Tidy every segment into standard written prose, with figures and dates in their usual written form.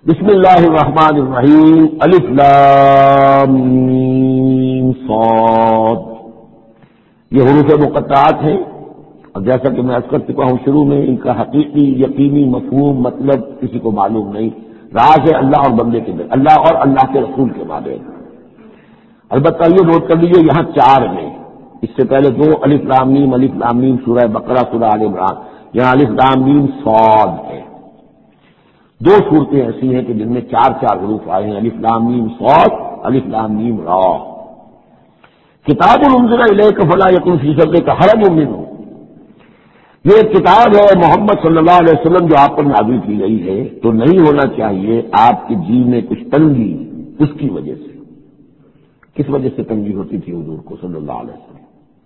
بسم اللہ الرحمن الرحیم الف لام میم صاد. یہ حروف مقطعات ہیں، اور جیسا کہ میں عرض کر چکا ہوں شروع میں، ان کا حقیقی یقینی مفہوم مطلب کسی کو معلوم نہیں. راز ہے اللہ اور بندے کے دل، اللہ اور اللہ کے رسول کے مابین. البتہ یہ نوٹ کر لیجیے یہاں چار ہیں، اس سے پہلے دو الف لام میم سورہ بقرہ سورہ آل عمران، یہاں الف لام میم صاد ہے. دو صورتیں ایسی ہیں کہ جن میں چار چار حروف آئے ہیں، الف لام میم صاد، الف لام میم را. کتاب انزل الیک فلا یکن فی صدرک حرج منہ، یہ کتاب ہے محمد صلی اللہ علیہ وسلم جو آپ پر نازل کی گئی ہے، تو نہیں ہونا چاہیے آپ کے جی میں کچھ تنگی اس کی وجہ سے. کس وجہ سے تنگی ہوتی تھی حضور کو صلی اللہ علیہ وسلم؟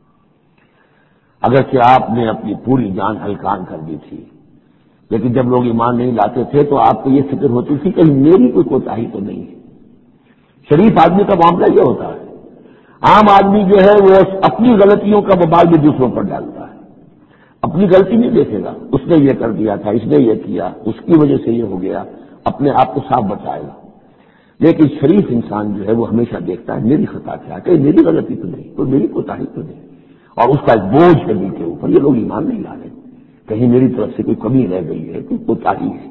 اگرچہ آپ نے اپنی پوری جان ہلکان کر دی تھی، لیکن جب لوگ ایمان نہیں لاتے تھے تو آپ کو یہ فکر ہوتی تھی کہ میری کوئی کوتاہی تو نہیں ہے. شریف آدمی کا معاملہ یہ ہوتا ہے. عام آدمی جو ہے وہ اپنی غلطیوں کا وبال بھی دوسروں پر ڈالتا ہے، اپنی غلطی نہیں دیکھے گا. اس نے یہ کر دیا تھا، اس نے یہ کیا، اس کی وجہ سے یہ ہو گیا، اپنے آپ کو صاف بتائے گا. لیکن شریف انسان جو ہے وہ ہمیشہ دیکھتا ہے میری خطا کیا ہے، میری غلطی تو نہیں، کوئی میری کوتاہی تو نہیں. اور اس کا ایک بوجھ ہے دل کے اوپر. یہ لوگ ایمان نہیں لا رہے، کہیں میری طرف سے کوئی کمی رہ گئی ہے، کوئی کوتاہی ہے.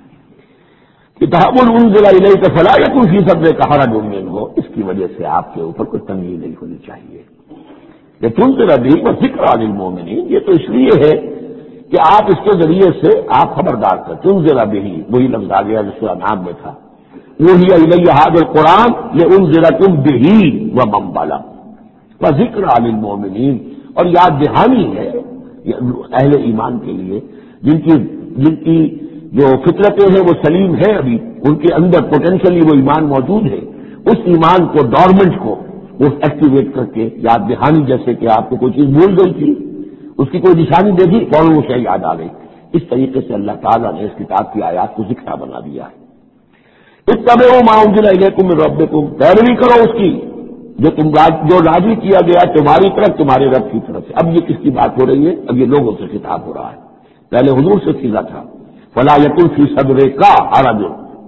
کتاب انزل الیک فلا یکن فی صدرک حرج منہ، اس کی وجہ سے آپ کے اوپر کوئی تنگی نہیں ہونی چاہیے. لتنذر بہ وذکریٰ للمؤمنین، یہ تو اس لیے ہے کہ آپ اس کے ذریعے سے آپ خبردار کر. تنذر بہ، وہی لفظ آ گیا جو سورہ نام میں تھا، اوحی الی ھذا القرآن لانذرکم بہ ومن بلغ وذکریٰ للمؤمنین، اور یاد دہانی ہے اہل ایمان کے لیے جن کی جو فطرتیں ہیں وہ سلیم ہیں، ابھی ان کے اندر پوٹینشلی وہ ایمان موجود ہے. اس ایمان کو ڈورمنٹ کو وہ ایکٹیویٹ کر کے یاد دہانی، جیسے کہ آپ کو کوئی چیز بھول گئی تھی، اس کی کوئی نشانی دیکھی فوراً وہ شے یاد آ گئی. اس طریقے سے اللہ تعالیٰ نے اس کتاب کی آیات کو ذکر بنا دیا ہے. اتبعوا ما انزل الیکم من ربکم، پیروی کرو اس کی جو نازل کیا گیا تمہاری طرف تمہارے رب کی طرف سے. اب یہ کس کی بات ہو رہی ہے؟ اب یہ لوگوں سے خطاب ہو رہا ہے. پہلے حضور سے سیدھا تھا، فلا یکن فی صدرک حرج.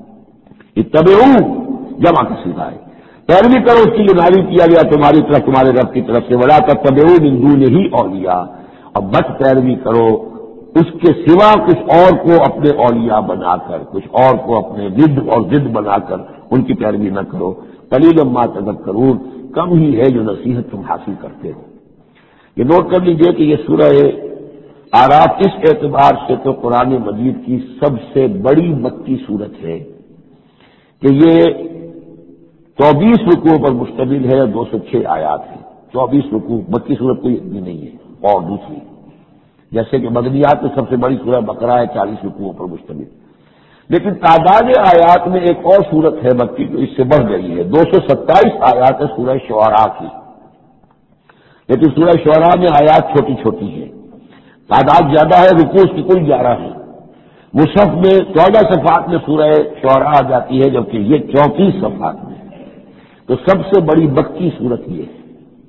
اتبعوا جمع کا سیدھا ہے، پیروی کرو اس کی جو نازل کیا گیا تمہاری طرف تمہارے رب کی طرف سے. ولا تتبعوا من دونہ اولیاء، اور مت پیروی کرو اس کے سوا کچھ اور کو اپنے اولیاء بنا کر، کچھ اور کو اپنے ضد اور ضد بنا کر ان کی پیروی نہ کرو. قلیلا ما تذکرون، کم ہی ہے جو نصیحت تم حاصل کرتے ہو. یہ نوٹ کر لیجئے کہ یہ سورہ اعراف اس اعتبار سے تو قرآن مجید کی سب سے بڑی مکی سورت ہے کہ یہ 24 رکوع پر مشتمل ہے اور 206 آیات ہیں. 24 رکوع، مکی سورت کوئی اتنی نہیں ہے. اور دوسری جیسے کہ مدنیات میں سب سے بڑی سورہ بقرہ ہے، 40 رکوعوں پر مشتمل. لیکن تعداد آیات میں ایک اور سورت ہے مکی جو اس سے بڑھ گئی ہے، 227 آیات ہے سورہ شعراء کی. لیکن سورہ شعراء میں آیات چھوٹی چھوٹی ہیں، تعداد زیادہ ہے، رکوع کی کل 11 ہے. مصحف میں 14 صفحات میں سورہ شعراء آ جاتی ہے، جبکہ یہ 34 صفحات میں. تو سب سے بڑی مکی سورت یہ ہے.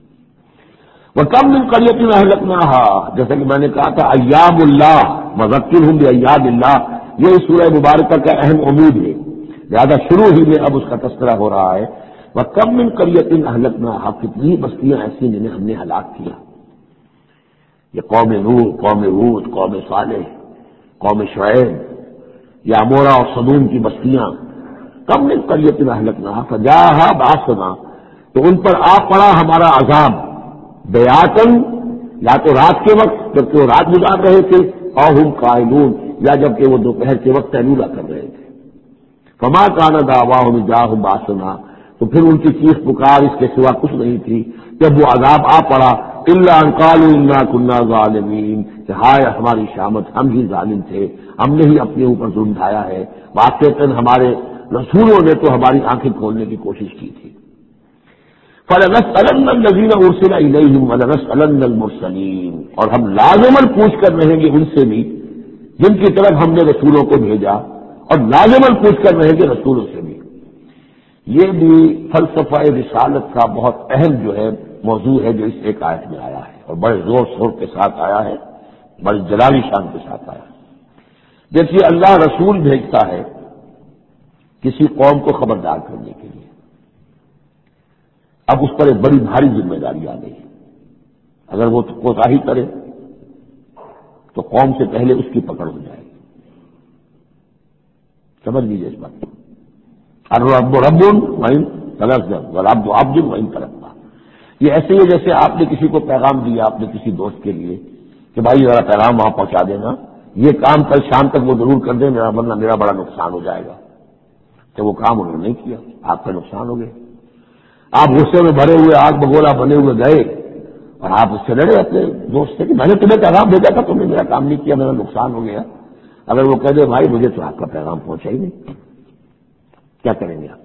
وَكَمْ مِنْ قَرْيَةٍ أَهْلَكْنَاهَا، جیسا کہ میں نے کہا تھا ایام اللہ وذکرھم بایام اللہ، یہ سورہ مبارکہ کا اہم عمود ہے، لہذا شروع ہی میں اب اس کا تذکرہ ہو رہا ہے. وَكَمْ مِنْ قَرْيَةٍ أَهْلَكْنَاهَا، کتنی بستیاں ایسی جنہیں ہم نے ہلاک کیا. یہ قوم نوح، قوم ہود، قوم صالح، قوم شعیب، یا عمورہ اور صدوم کی بستیاں. کم من قریۃ اہلکناھا فجاءھا باسنا، تو ان پر آ پڑا ہمارا عذاب، بیاتن، یا تو رات کے وقت جبکہ وہ رات گزار رہے تھے، اور ہم قائلون، یا جبکہ وہ دوپہر کے وقت قیلولہ کر رہے تھے. فما کان دعواھم اذ جاءھم باسنا، تو پھر ان کی چیخ پکار اس کے سوا کچھ نہیں تھی جب وہ عذاب آ پڑا، الا ان قالوا انا كنا ظالمین، کہ ہائے ہماری شامت، ہم ہی ظالم تھے، ہم نے ہی اپنے اوپر ظلم ڈھایا ہے. واقعتاً ہمارے رسولوں نے تو ہماری آنکھیں کھولنے کی کوشش کی تھی. فَلَنَسْأَلَنَّ الَّذِينَ أُرْسِلَ إِلَيْهِمْ وَلَنَسْأَلَنَّ الْمُرْسَلِينَ، اور ہم لازماً پوچھ کر رہیں گے ان سے بھی جن کی طرف ہم نے رسولوں کو بھیجا، اور لازماً پوچھ کر رہیں گے رسولوں سے بھی. یہ بھی فلسفہ رسالت کا بہت اہم جو ہے موضوع ہے جو اس ایک آیت میں آیا ہے، اور بڑے زور شور کے ساتھ آیا ہے، بڑی جلالی شان کے ساتھ آیا ہے. دیکھیے اللہ رسول بھیجتا ہے کسی قوم کو خبردار کرنے کے لیے. اب اس پر ایک بڑی بھاری ذمہ داری آ گئی. اگر وہ کوتاہی کرے تو قوم سے پہلے اس کی پکڑ ہو جائے گی. سمجھ لیجیے اس بات کو. الرب رب وإن تنزل والعبد عبد وإن ترقى. یہ ایسے ہی جیسے آپ نے کسی کو پیغام دیا اپنے کسی دوست کے لیے کہ بھائی ذرا پیغام وہاں پہنچا دینا، یہ کام کل شام تک وہ ضرور کر دیں، ورنہ میرا بڑا نقصان ہو جائے گا. کہ وہ کام انہوں نے نہیں کیا، آپ کا نقصان ہو گیا. آپ غصے میں بھرے ہوئے آگ بگولا بنے ہوئے گئے اور آپ اس سے لڑے اپنے دوست سے کہ میں نے تمہیں پیغام بھیجا تھا، تم نے میرا کام نہیں کیا، میرا نقصان ہو گیا. اگر وہ کہہ دے بھائی مجھے تو آپ کا پیغام پہنچا ہی نہیں، کیا کریں گے آپ؟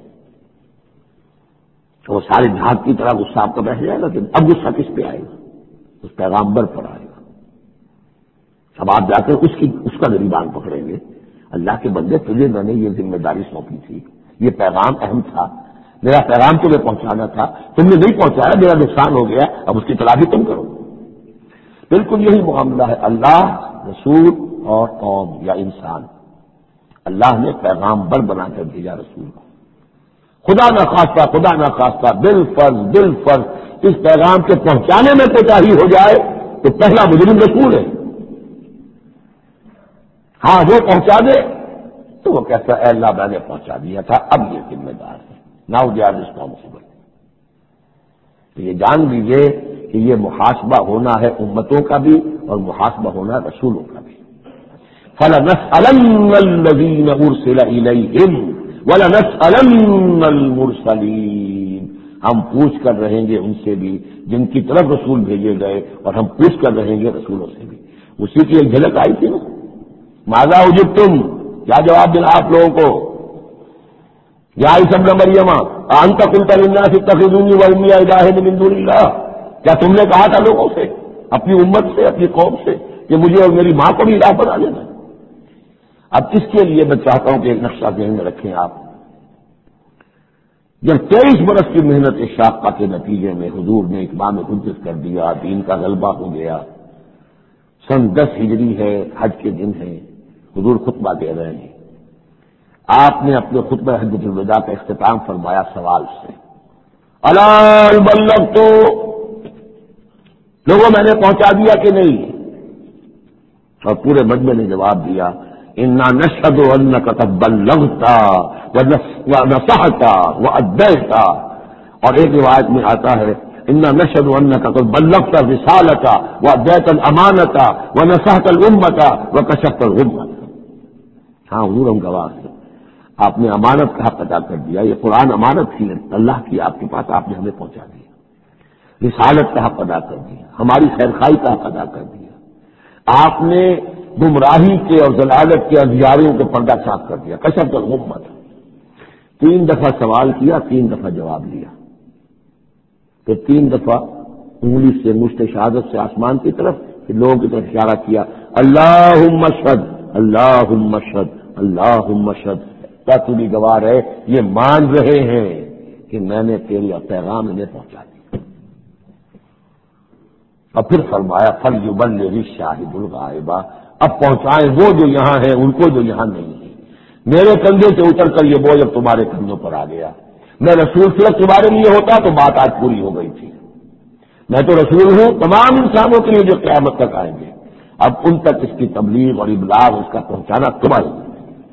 تو وہ ساری جھاگ کی طرح غصہ آپ کا بیٹھ جائے گا کہ اب غصہ کس پہ آئے گا؟ اس پیغامبر پر آئے گا. اب آپ جا کر اس کا گریبان پکڑیں گے. اللہ کے بندے تجھے میں نے یہ ذمہ داری سونپی تھی، یہ پیغام اہم تھا، میرا پیغام تمہیں پہنچانا تھا، تم نے نہیں پہنچایا، میرا نقصان ہو گیا، اب اس کی تلافی تم کرو. بالکل یہی معاملہ ہے اللہ، رسول اور قوم یا انسان. اللہ نے پیغامبر بنا کر بھیجا رسول کو. خدا نہ خواستہ بالفرض اس پیغام کے پہنچانے میں کوتاہی ہو جائے تو پہلا مجرم رسول ہے. ہاں وہ پہنچا دے تو وہ کہتا ہے اے اللہ میں نے پہنچا دیا تھا، اب یہ ذمہ دار ہے. Now they are responsible. تو یہ جان لیجیے کہ یہ محاسبہ ہونا ہے امتوں کا بھی اور محاسبہ ہونا ہے رسولوں کا بھی. فَلَنَسْأَلَنَّ الَّذِينَ أُرْسِلَ إِلَيْهِمْ وَلَنَسْأَلَنَّ الْمُرْسَلِينَ. ہم پوچھ کر رہیں گے ان سے بھی جن کی طرف رسول بھیجے گئے، اور ہم پوچھ کر رہیں گے رسولوں سے بھی. اسی کی ایک جھلک آئی تھی نا، ماذا اجبتم، کیا جواب دینا آپ لوگوں کو. یا عیسی ابن مریم انت قلت للناس اتخذوني وامي الہین من دون اللہ. کیا تم نے کہا تھا لوگوں سے، اپنی امت سے، اپنی قوم سے کہ مجھے اور میری ماں کو بھی الہ بنا لینا؟ اب اس کے لیے میں چاہتا ہوں کہ ایک نقشہ ذہن میں رکھیں آپ. جب 23 برس کی محنت شاقہ کے نتیجے میں حضور نے اتمام حجت کر دیا، دین کا غلبہ ہو گیا، سن 10 ہجری ہے، حج کے دن ہے، حضور خطبہ دے رہے ہیں. آپ نے اپنے خطبہ حجۃ الوداع کا اختتام فرمایا سوال سے، الا بلغت، لوگوں میں نے پہنچا دیا کہ نہیں؟ اور پورے مجمع نے جواب دیا انا نشهد انك قد بلغت ونصحت واديت. اور ایک روایت میں آتا ہے انا نشهد انك قد بلغت الرسالة واديت الامانة ونصحت الامة وكشفت الغمة. ہاں حضور ہم گواہ ہیں، آپ نے امانت کا حق ادا کر دیا. یہ قرآن امانت تھی اللہ کی آپ کے پاس، آپ نے ہمیں پہنچا دیا. رسالت کا حق ادا کر دیا، ہماری خیرخواہی کا حق ادا کر دیا. آپ نے گمراہی کے اور ضلالت کے اندھیاروں کو پردہ صاف کر دیا. کشف الغمہ. 3 دفعہ سوال کیا، 3 دفعہ جواب دیا. پھر 3 دفعہ انگلی سے مشت شہادت سے آسمان کی طرف، پھر لوگوں کی طرف اشارہ کیا، اللہم اشہد اللہم اشہد اللہم اشہد. کیا تو بھی گواہ ہے، یہ مان رہے ہیں کہ میں نے تیری پیغام انہیں پہنچا دیا. اور پھر فرمایا فلیبلغ الشاہد الغائب. اب پہنچائیں وہ جو یہاں ہیں ان کو جو یہاں نہیں ہے. میرے کندھے سے اتر کر یہ بوجھ اب تمہارے کندھوں پر آ گیا. میں رسول صرف تمہارے لیے ہوتا تو بات آج پوری ہو گئی تھی. میں تو رسول ہوں تمام انسانوں کے لیے جو قیامت تک آئیں گے. اب ان تک اس کی تبلیغ اور ابلاغ، اس کا پہنچانا تمہارے لیے.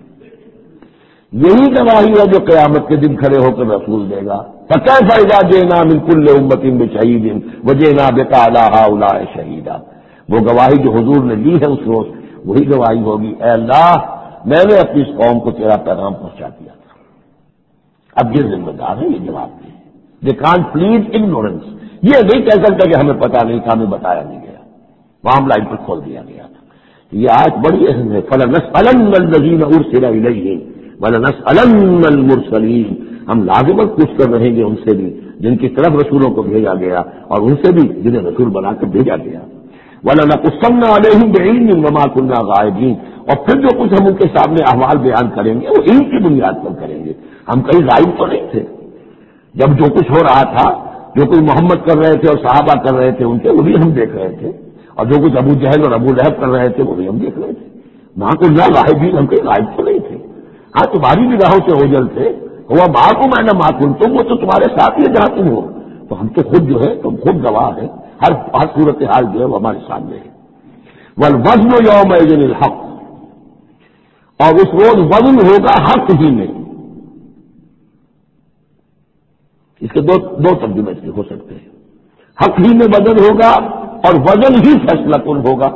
یہی گواہی ہے جو قیامت کے دن کھڑے ہو کر رسول دے گا. فَكَيْفَ إِذَا جِئْنَا مِنْ كُلِّ أُمَّةٍ بِشَهِيدٍ وَجِئْنَا بِكَ عَلَىٰ هَٰؤُلَاءِ شَهِيدًا. وہ گواہی جو حضور نے لی ہے اس روز، وہی گواہی ہوگی اے اللہ میں نے اپنی اس قوم کو تیرا پیغام پہنچا دیا تھا. اب یہ ذمہ دار ہے، یہ جواب دیں. They can't plead ignorance. یہ نہیں کہہ سکتا کہ ہمیں پتا نہیں تھا، ہمیں بتایا نہیں گیا، معاملہ ان پر کھول دیا گیا تھا. یہ آیت بڑی اہم ہے. فَلَنَسْأَلَنَّ الَّذِينَ أُرْسِلَ إِلَيْهِمْ وَلَنَسْأَلَنَّ الْمُرْسَلِينَ. ہم لازماً پوچھ کر رہیں گے ان سے بھی جن کی طرف رسولوں کو بھیجا گیا، اور ان سے بھی جنہیں رسول بنا کر بھیجا گیا. وَلَنَقُصَّنَّ عَلَيْهِمْ بِعِلْمٍ وَمَا كُنَّا غَائِبِينَ. اور پھر جو کچھ ہم ان کے سامنے احوال بیان کریں گے وہ علم کی بنیاد پر کریں گے. ہم کہیں غائب تو نہیں تھے. جب جو کچھ ہو رہا تھا، جو کچھ محمد کر رہے تھے اور صحابہ کر رہے تھے ان کے، وہ بھی ہم دیکھ رہے تھے. اور جو کچھ ابو جہل اور ابو لہب کر رہے تھے وہ بھی ہم دیکھ رہے تھے. وہاں کو نہ غائبین، ہم کہیں غائب تو نہیں تھے. ہاں تمہاری نگاہوں سے اوجل تھے، ہوا معکم اینا ما کنتم، وہ تو تمہارے ساتھ ہی جہاں تم ہو. تو ہم تو خود جو ہے تم خود گواہ ہیں، ہر صورت حال جو ہے وہ ہمارے سامنے ہے. والوزن یومئذ الحق، اور اس روز وزن ہوگا حق ہی میں. اس کے دو ترجمے اس کے ہو سکتے ہیں. حق ہی میں وزن ہوگا اور وزن ہی فیصلہ کن ہوگا.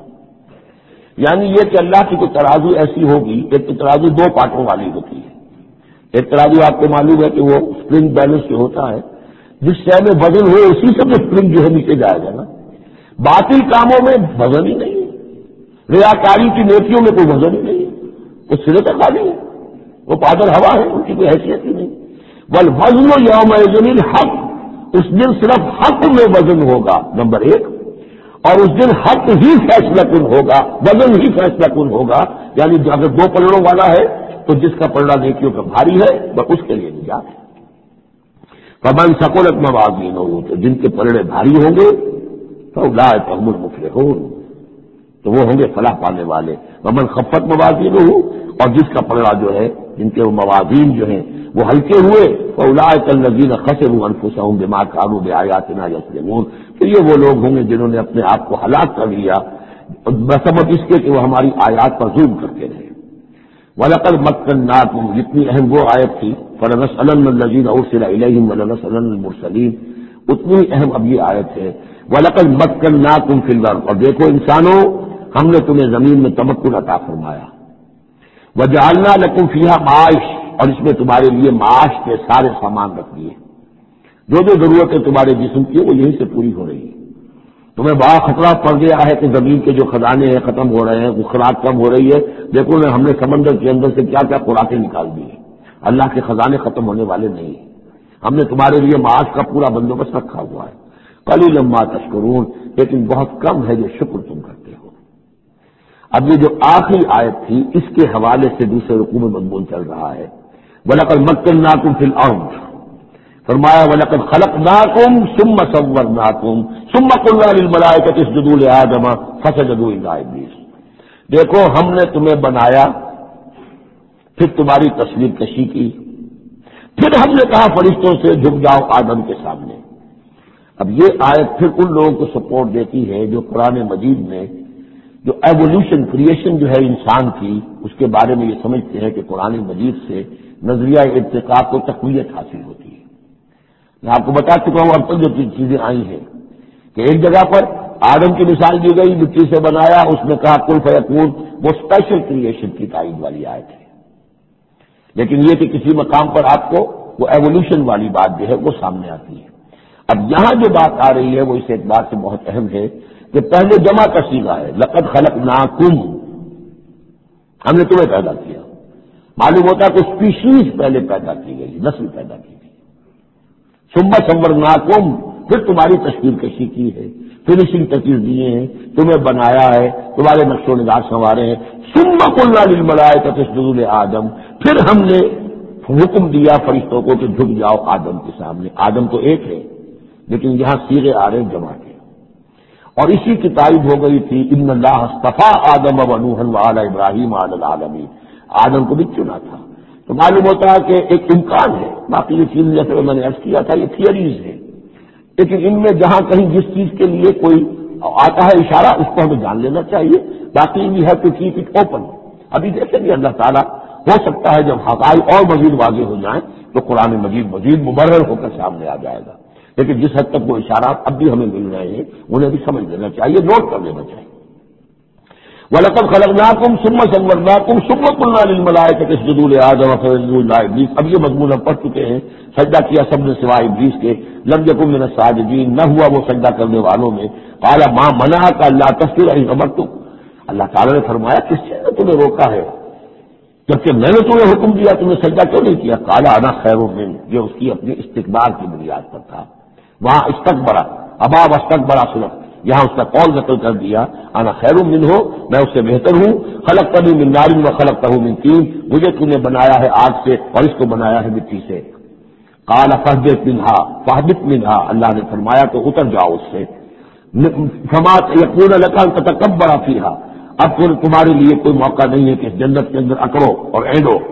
یعنی یہ کہ اللہ کی کوئی ترازو ایسی ہوگی، ایک تو ترازو دو پارٹوں والی ہوتی ہے. ایک ترازو آپ کو معلوم ہے کہ وہ اسپرنگ بیلنس جو ہوتا ہے، جس شے میں وزن ہو اسی سے وہ اسپرنگ جو ہے نیچے جائے گا نا. باطل کاموں میں وزن ہی نہیں ہے، ریاکاری کی نیکیوں میں کوئی وزن ہی نہیں ہے، وہ سرے تک خالی ہے، وہ پادر ہوا ہے، ان کی کوئی حیثیت ہی نہیں. والوزن یومئذ الحق، اس دن صرف حق میں وزن ہوگا نمبر ایک، اور اس دن حق ہی فیصلہ کن ہوگا، وزن ہی فیصلہ کن ہوگا. یعنی اگر دو پلڑوں والا ہے تو جس کا پلڑا نیکیوں کا بھاری ہے وہ اس کے لیے نجات ہے. فمن ثقلت موازینہ، تو جن کے پلڑے بھاری ہوں گے فاولئک هم المفلحون، تو وہ ہوں گے فلاح پانے والے. ومن خفت موازینہ، اور جس کا پلڑا جو ہے، جن کے موازین جو ہیں وہ ہلکے ہوئے، فاولئک الذین خسروا انفسهم بما كانوا بآیاتنا یظلمون، تو یہ وہ لوگ ہوں گے جنہوں نے اپنے آپ کو ہلاک کر لیا بسبب اس کے کہ وہ ہماری آیات پر ظلم کرتے رہے. وَلَقَدْ مَكَّنَّاكُمْ، جتنی اہم وہ آیت تھی، فَلَنَسْأَلَنَّ الَّذِينَ أُرْسِلَ إِلَيْهِمْ وَلَنَسْأَلَنَّ الْمُرْسَلِينَ، اتنی ہی اہم اب یہ آیت ہے. وَلَقَدْ مَكَّنَّاكُمْ فِي الْأَرْضِ، اور دیکھو انسانوں، ہم نے تمہیں زمین میں تمکن عطا فرمایا. وَجَعَلْنَا لَكُمْ فِيهَا مَعَائِشَ، اور اس میں تمہارے لیے معاش کے سارے سامان رکھ دیے. جو ضرورتیں تمہارے جسم کی وہ یہیں سے پوری ہو رہی ہیں. تمہیں بڑا خطرہ پڑ گیا ہے کہ زمین کے جو خزانے ہیں ختم ہو رہے ہیں، خوراک کم ہو رہی ہے. دیکھو ہم نے سمندر کے اندر سے کیا کیا خوراکیں نکال دی ہیں. اللہ کے خزانے ختم ہونے والے نہیں ہیں. ہم نے تمہارے لیے معاش کا پورا بندوبست رکھا ہوا ہے. قلیلا ما تشکرون، لیکن بہت کم ہے جو شکر تم کرتے ہو. اب یہ جو آخری آیت تھی اس کے حوالے سے دوسرے رکوع میں مضمون چل رہا ہے. وَلَقَدْ مَكَّنَّاكُمْ فِي الْأَرْضِ، فرمایا وَلَقَدْ خَلَقْنَاكُمْ ثُمَّ صَوَّرْنَاكُمْ ثُمَّ قُلْنَا لِلْمَلَائِكَةِ اسْجُدُوا لِآدَمَ فَسَجَدُوا إِلَّا إِبْلِيسَ. دیکھو ہم نے تمہیں بنایا، پھر تمہاری تصویر کشی کی، پھر ہم نے کہا فرشتوں سے جھک جاؤ آدم کے سامنے. اب یہ آیت پھر ان لوگوں کو سپورٹ دیتی ہے جو قرآن مجید میں جو ایوولوشن کریشن جو ہے انسان کی، اس کے بارے میں یہ سمجھتے ہیں کہ قرآن مجید سے نظریہ ارتقاء کو تقویت حاصل ہوتی ہے. میں آپ کو بتا چکا ہوں اب تک جو چیزیں آئی ہیں کہ ایک جگہ پر آدم کی مثال دی گئی، مٹی سے بنایا، اس نے کہا کن فیکون، وہ اسپیشل کریشن کی تائید والی آیت ہے. لیکن یہ کہ کسی مقام پر آپ کو وہ ایوولوشن والی بات جو ہے وہ سامنے آتی ہے. اب یہاں جو بات آ رہی ہے وہ اس اعتبار سے بہت اہم ہے کہ پہلے جمع کا صیغہ ہے، لقد خلقناکم، ہم نے تمہیں پیدا کیا. معلوم ہوتا ہے کہ اسپیشیز پہلے پیدا کی گئی، نسل پیدا کی گئی. ثم صورناکم، پھر تمہاری تشکیل کشی کی ہے، فنشنگ ٹچز دیے ہیں، تمہیں بنایا ہے، تمہارے نقش و نگار سنوارے ہیں. ثم قلنا للملائکۃ اسجدوا لآدم، پھر ہم نے حکم دیا فرشتوں کو کہ جھک جاؤ آدم کے سامنے. آدم تو ایک ہے لیکن یہاں صیغے آ رہے جمع کے، اور اسی کی تائید ہو گئی تھی ان اللہ اصطفیٰ آدم و نوحا وآل ابراہیم علی العالمین. آدم کو بھی چنا تھا. تو معلوم ہوتا ہے کہ ایک امکان ہے. باقی یہ چیز جیسے میں نے عرض کیا تھا یہ تھیوریز ہیں، لیکن ان میں جہاں کہیں جس چیز کے لیے کوئی آتا ہے اشارہ اس کو ہمیں جان لینا چاہیے. باقی we have to keep it open. ابھی دیکھیں گے اللہ تعالیٰ ہو سکتا ہے جب حقائق اور مزید واضح ہو جائیں تو قرآن مزید مبرر ہو کر سامنے آ جائے گا. لیکن جس حد تک وہ اشارات اب بھی ہمیں مل رہے ہیں انہیں بھی سمجھ لینا چاہیے، نوٹ کر لینا چاہیے. وَلَقَدْ خَلَقْنَاكُمْ ثُمَّ صَوَّرْنَاكُمْ ثُمَّ قُلْنَا لِلْمَلَائِكَةِ اسْجُدُوا لِآدَمَ فَسَجَدُوا إِلَّا إِبْلِيسَ. اب یہ مضمون ہم پڑھ چکے ہیں. سجدہ کیا سب نے سوائے ابلیس کے. لم یکن من الساجدین، نہ ہوا وہ سجدہ کرنے والوں میں. قال ما منعک الا تسجد اذ امرتک، اللہ تعالیٰ نے فرمایا کس چیز نے تمہیں روکا ہے جبکہ میں نے تمہیں حکم دیا تمہیں سجدہ کیوں نہیں کیا؟ قال انا خیر من، یہ اس کی اپنی استکبار کی بنیاد پر تھا. وہاں استکبرا ابا واستکبرا سلف، یہاں اس کا قول نقل کر دیا انا خیر منہ، میں اس سے بہتر ہوں. خلقتنی من نار و خلقتہ من طین، مجھے تم نے بنایا ہے آگ سے اور اس کو بنایا ہے مٹی سے. قال فاہبط منہا، اللہ نے فرمایا تو اتر جاؤ اس سے. فما یکون لک ان تتکبر فیہا، اب تمہارے لیے کوئی موقع نہیں ہے کہ اس جنت کے اندر اکڑو اور اینڈو.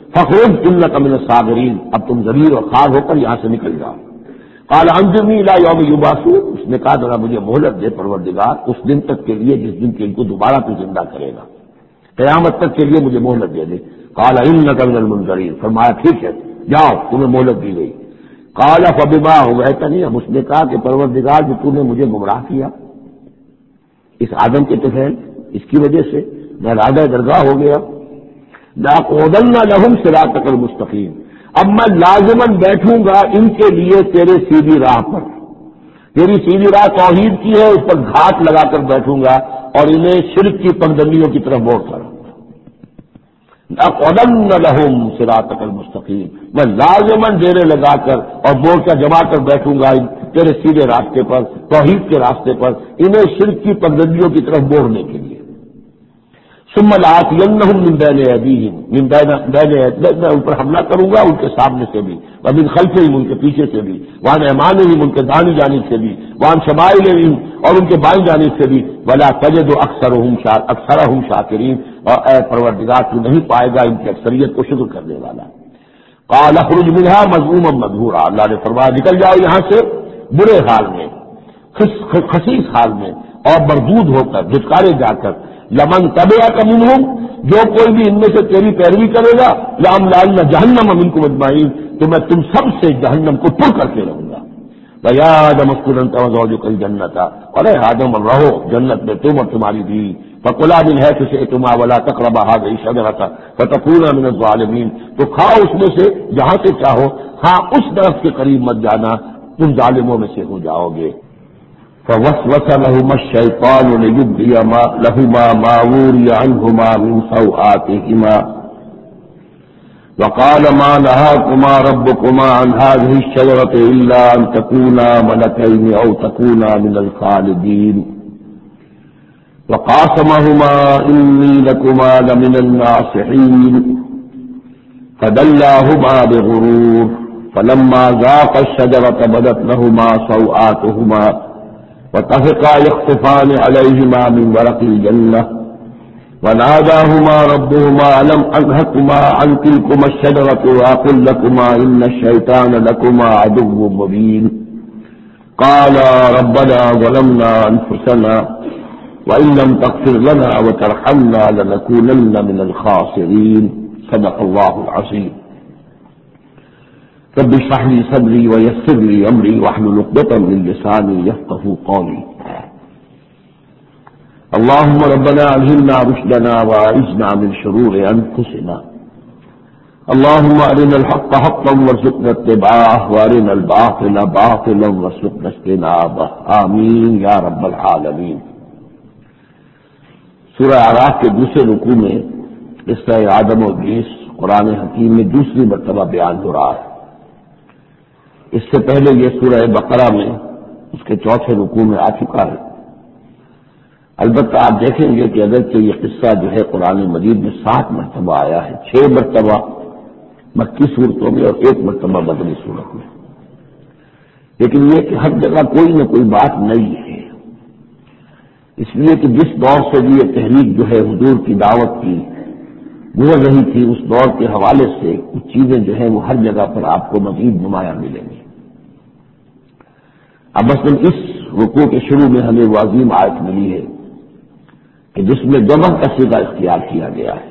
فخرج انک من الصاغرین، اب تم ضمیر اور خار ہو کر یہاں سے نکل جاؤ۔ قال انظرنی الی یوم یبعثون، اس نے کہا ذرا مجھے مہلت دے پروردگار اس دن تک کے لیے جس دن کے ان کو دوبارہ تو زندہ کرے گا، قیامت تک کے لیے مجھے مہلت دے دے۔ قال انک من المنظرین، فرمایا ٹھیک ہے جاؤ تمہیں مہلت دی گئی۔ قال فبما اغویتنی، اب اس نے کہا کہ پروردگار جو تو نے مجھے گمراہ کیا اس آدم کے طفیل، اس کی وجہ سے میں راجہ درگاہ ہو گیا، لاقعدن لہم صراطک المستقیم، اب میں لازماً بیٹھوں گا ان کے لیے تیرے سیدھی راہ پر، تیری سیدھی راہ توحید کی ہے، اس پر گھاٹ لگا کر بیٹھوں گا اور انہیں شرک کی پگڈنڈیوں کی طرف موڑ کروں گا۔ لاقعدن لہم صراطک المستقیم، میں لازماً ڈیرے لگا کر اور مورچہ جما کر بیٹھوں گا تیرے سیدھے راستے پر، توحید کے راستے پر، انہیں شرک کی پگڈنڈیوں کی طرف موڑنے کے لیے۔ ثم لآتینہم من بین ایدیہم، میں ان پر حملہ کروں گا ان کے سامنے سے بھی، ومن خلفہم ان کے پیچھے سے بھی، وعن ایمانہم ان کے دائیں جانب سے بھی، وعن شمائلہم اور ان کے بائیں جانب سے بھی، ولا تجد اکثرہم شاکرین، اور اے پروردگار تو نہیں پائے گا ان کی اکثریت کو شکر کرنے والا۔ قال اخرج منہا مذموما مدحورا، اللہ نے فرمایا نکل جاؤ یہاں سے برے حال میں، خسیس حال میں اور مردود ہو کر، دھتکارے جا کر، لمن تبعک منہم، جو کوئی بھی ان میں سے تیری پیروی کرے گا، لأملأن جہنم منکم اجمعین، تو میں تم سب سے جہنم کو پر کر کے رہوں گا۔ وَيَا آدَمُ اسْكُنْ أَنْتَ وَزَوْجُكَ الْجَنَّةَ، اور اے آدم رہو جنت میں تم اور تمہاری بیوی، فَكُلَا مِنْ حَيْثُ شِئْتُمَا وَلَا تَقْرَبَا هَٰذِهِ الشَّجَرَةَ فَتَكُونَا مِنَ الظَّالِمِينَ، تو کھاؤ اس میں سے جہاں سے چاہو، ہاں اس درخت کے قریب مت جانا، تم ظالموں میں سے ہو جاؤ گے۔ فوسوس لهما الشيطان ليبدي لهما ما وري عنهما من سوآتهما وقال ما نهاكما ربكما عن هذه الشجرة إلا أن تكونا ملكين أو تكونا من الخالدين وقاسمهما إني لكما لمن الناصحين فدلاهما بغرور فلما ذاقا الشجرة بدت لهما سوآتهما وطفقا يخصفان عليهما من ورق الجنة وناداهما ربهما ألم أنهكما عن تلكما الشجرة وأقل لكما إن الشيطان لكما عدو مبين قالا ربنا ظلمنا أنفسنا وإن لم تغفر لنا وترحمنا لنكونن من الخاسرين صدق الله العظيم رب اشرح لي صدري ويسر لي امري واحلل عقدة من لساني يفقهوا قولي اللهم ربنا الهمنا رشدنا واعذنا من شرور انفسنا اللهم ارنا الحق حقا وارزقنا اتباعه وارنا الباطل باطلا وارزقنا اجتنابه آمین یا رب العالمین۔ سورہ اعراف کے دوسرے رکوع میں قصہ آدم و ابلیس قرآن حکیم میں دوسری مرتبہ بیان ہو رہا ہے۔ اس سے پہلے یہ سورہ بقرہ میں اس کے چوتھے رکوع میں آ چکا ہے۔ البتہ آپ دیکھیں گے کہ اگرچہ یہ قصہ جو ہے قرآن مجید میں 7 مرتبہ آیا ہے، 6 مرتبہ مکی صورتوں میں اور 1 مرتبہ مدنی صورت میں، لیکن یہ کہ ہر جگہ کوئی نہ کوئی بات نئی ہے، اس لیے کہ جس دور سے بھی یہ تحریک جو ہے حضور کی دعوت کی گزر رہی تھی، اس دور کے حوالے سے کچھ چیزیں جو ہیں وہ ہر جگہ پر آپ کو مزید نمایاں ملیں گی۔ اب مثلاً اس رکوع کے شروع میں ہمیں وہ عظیم آیت ملی ہے کہ جس میں جمع کا صیغہ اختیار کیا گیا ہے،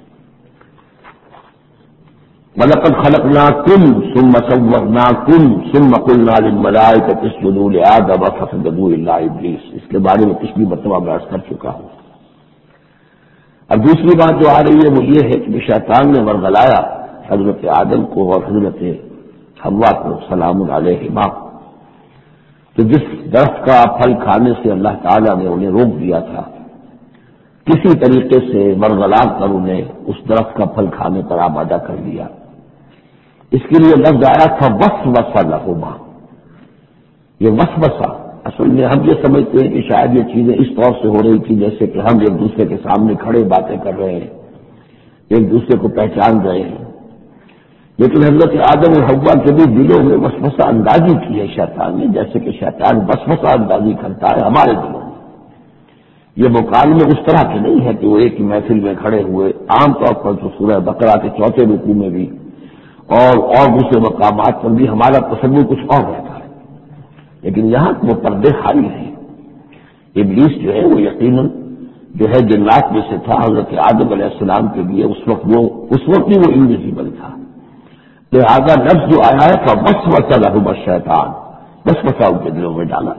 وَلَقَدْ خَلَقْنَاكُمْ ثُمَّ صَوَّرْنَاكُمْ ثُمَّ قُلْنَا لِلْمَلَائِكَةِ اسْجُدُوا لِآدَمَ فَسَجَدُوا إِلَّا إِبْلِيسَ، اس کے بارے میں پچھلی مرتبہ میں عرض کر چکا ہوں۔ اب دوسری بات جو آ رہی ہے وہ یہ ہے کہ شیطان نے ورغلایا حضرت آدم کو اور حضرت حوا کو سلام علیہما، تو جس درخت کا پھل کھانے سے اللہ تعالیٰ نے انہیں روک دیا تھا، کسی طریقے سے ورغلا کر انہیں اس درخت کا پھل کھانے پر آمادہ کر دیا۔ اس کے لیے لفظ آیا تھا وسوسہ لہما۔ یہ وسوسہ اصل میں ہم یہ سمجھتے ہیں کہ شاید یہ چیزیں اس طور سے ہو رہی تھی جیسے کہ ہم ایک دوسرے کے سامنے کھڑے باتیں کر رہے ہیں، ایک دوسرے کو پہچان رہے ہیں، لیکن حضرت آدم اور حوا کے بھی دلوں میں وسوسہ اندازی کی ہے شیطان نے، جیسے کہ شیطان وسوسہ اندازی کرتا ہے ہمارے دلوں میں۔ یہ مکالمے اس طرح کے نہیں ہے کہ وہ ایک ہی محفل میں کھڑے ہوئے. عام طور پر تو سورہ بقرہ کے چوتھے رکوع میں بھی اور دوسرے مقامات پر بھی ہمارا تصور کچھ اور رہتا ہے، لیکن یہاں وہ پردے خالی ہیں. ابلیس جو ہے وہ یقیناً جو ہے جنات میں سے تھا. حضرت آدم علیہ السلام کے لیے اس وقت بھی وہ انویزیبل تھا. لہذا لفظ جو آیا ہے فوسوس لہما الشیطان، وسوسہ ان کے دلوں میں ڈالا.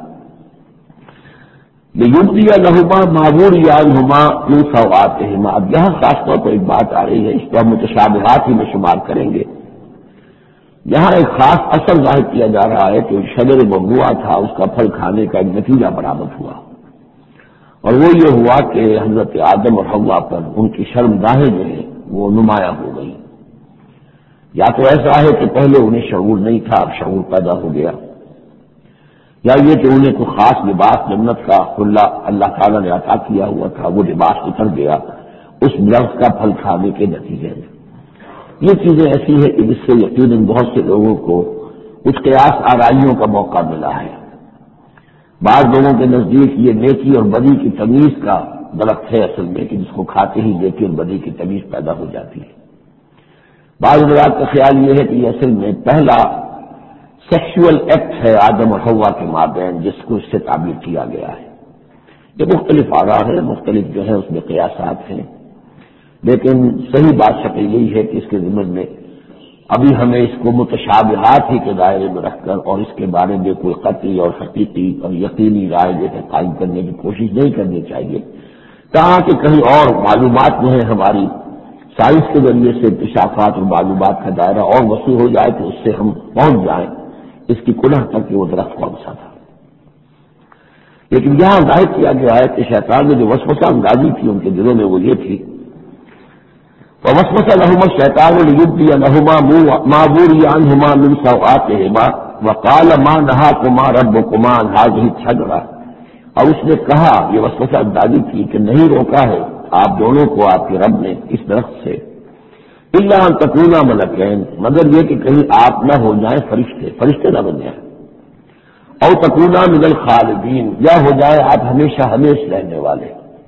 لیبدی لہما ما وری عنہما من سوآتہما. اب یہاں خاص طور پر ایک بات آ رہی ہے، اس کو ہم متشابہات ہی میں شمار کریں گے. یہاں ایک خاص اثر ظاہر کیا جا رہا ہے کہ شجر ممنوعہ تھا، اس کا پھل کھانے کا ایک نتیجہ برآمد ہوا، اور وہ یہ ہوا کہ حضرت آدم اور حوا پر ان کی شرمگاہیں جو ہیں وہ نمایاں ہو گئی. یا تو ایسا ہے کہ پہلے انہیں شعور نہیں تھا، اب شعور پیدا ہو گیا، یا یہ کہ انہیں کوئی خاص لباس جنت کا کھلا اللہ تعالیٰ نے عطا کیا ہوا تھا، وہ لباس اتر گیا اس لفظ کا پھل کھانے کے نتیجے میں. یہ چیزیں ایسی ہیں کہ جس سے یقیناً بہت سے لوگوں کو کچھ قیاس آرائیوں کا موقع ملا ہے. بعض لوگوں کے نزدیک یہ نیکی اور بدی کی تمیز کا درخت ہے اصل میں، کہ جس کو کھاتے ہی نیکی اور بدی کی تمیز پیدا ہو جاتی ہے. بعض حضرات کا خیال یہ ہے کہ یہ اصل میں پہلا سیکشول ایکٹ ہے آدم اور حوا کے مابین، جس کو اس سے تعبیر کیا گیا ہے. یہ مختلف آراء ہے، مختلف جو ہے اس میں قیاسات ہیں، لیکن صحیح بات شکل یہی ہے کہ اس کے ضمن میں ابھی ہمیں اس کو متشابہات ہی کے دائرے میں رکھ کر اور اس کے بارے میں کوئی قطعی اور حقیقی اور یقینی رائے جو ہے قائم کرنے کی کوشش نہیں کرنی چاہیے، کہاں کہ کہیں اور معلومات جو ہے ہماری سائنس کے ذریعے سے انکشافات اور معلومات کا دائرہ اور وسیع ہو جائے تو اس سے ہم پہنچ جائیں اس کی کنہ تک کہ وہ درخت کون سا تھا. لیکن یہاں ظاہر کیا گیا ہے کہ شیطان نے جو وسوسہ اندازی تھی ان کے دلوں میں وہ یہ تھی، ووسوس لهما الشیطان لیبدی لهما ما وری عنہما من سوآتہما وقال ما نہاکما ربکما عن هذه الشجرة. اور اس نے کہا، یہ وسوسہ اندازی تھی کہ نہیں روکا ہے آپ دونوں کو آپ کے رب نے اس درخت سے، الا ان تکونا ملکین، مگر یہ کہ کہیں آپ نہ ہو جائیں فرشتے نہ بن جائیں، او تکونا من الخالدین، یا ہو جائے آپ ہمیشہ ہمیش رہنے والے.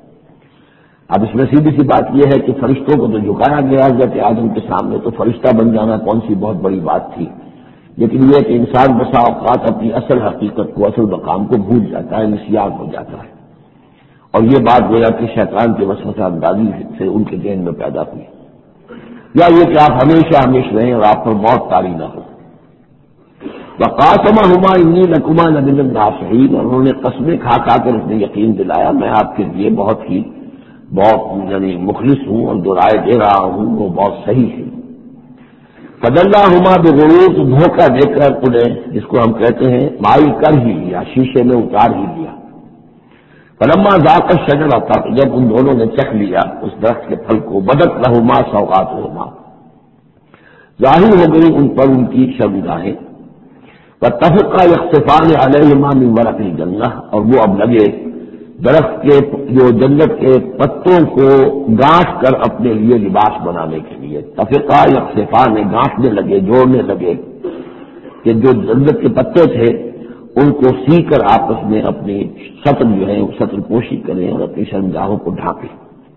اب اس میں سیدھی سی بات یہ ہے کہ فرشتوں کو تو جھکایا گیا حضرت آدم کے سامنے، تو فرشتہ بن جانا کون سی بہت بڑی بات تھی. لیکن یہ کہ انسان بسا اوقات اپنی اصل حقیقت کو، اصل مقام کو بھول جاتا ہے، نسیان ہو جاتا ہے، اور یہ بات گویا کہ شیطان کے وسوسہ اندازی سے ان کے ذہن میں پیدا ہوئی، یا یہ کہ آپ ہمیشہ ہمیش رہیں اور آپ پر موت طاری نہ ہو. وقاسمہما انی لکما لمن الناصحین، اور انہوں نے قسمیں کھا کھا کر اس نے یقین دلایا میں آپ کے لیے بہت یعنی مخلص ہوں، اور جو رائے دے رہا ہوں وہ بہت صحیح ہے. فدلاہما بغرور، تو دھوکہ دے کر انہیں، جس کو ہم کہتے ہیں مائل کر ہی لیا، شیشے میں اتار ہی لیا. فلما ذاقا الشجرۃ، جب ان دونوں نے چکھ لیا اس درخت کے پھل کو، بدت لہما سوآتہما، ظاہر ہو گئی ان پر ان کی شرمگاہیں. واتفقا یخصفان علیہما من ورق الجنہ، اور وہ اب لگے درخت کے جو جنت کے پتوں کو گانٹھ کر اپنے لیے لباس بنانے کے لیے. تفقا یخصفان، گانٹھنے لگے، جوڑنے لگے کہ جو جنت کے پتے تھے ان کو سی کر آپس میں اپنی سطر جو ہے سطر پوشی کریں اور اپنی شرمگاہوں کو ڈھانپیں.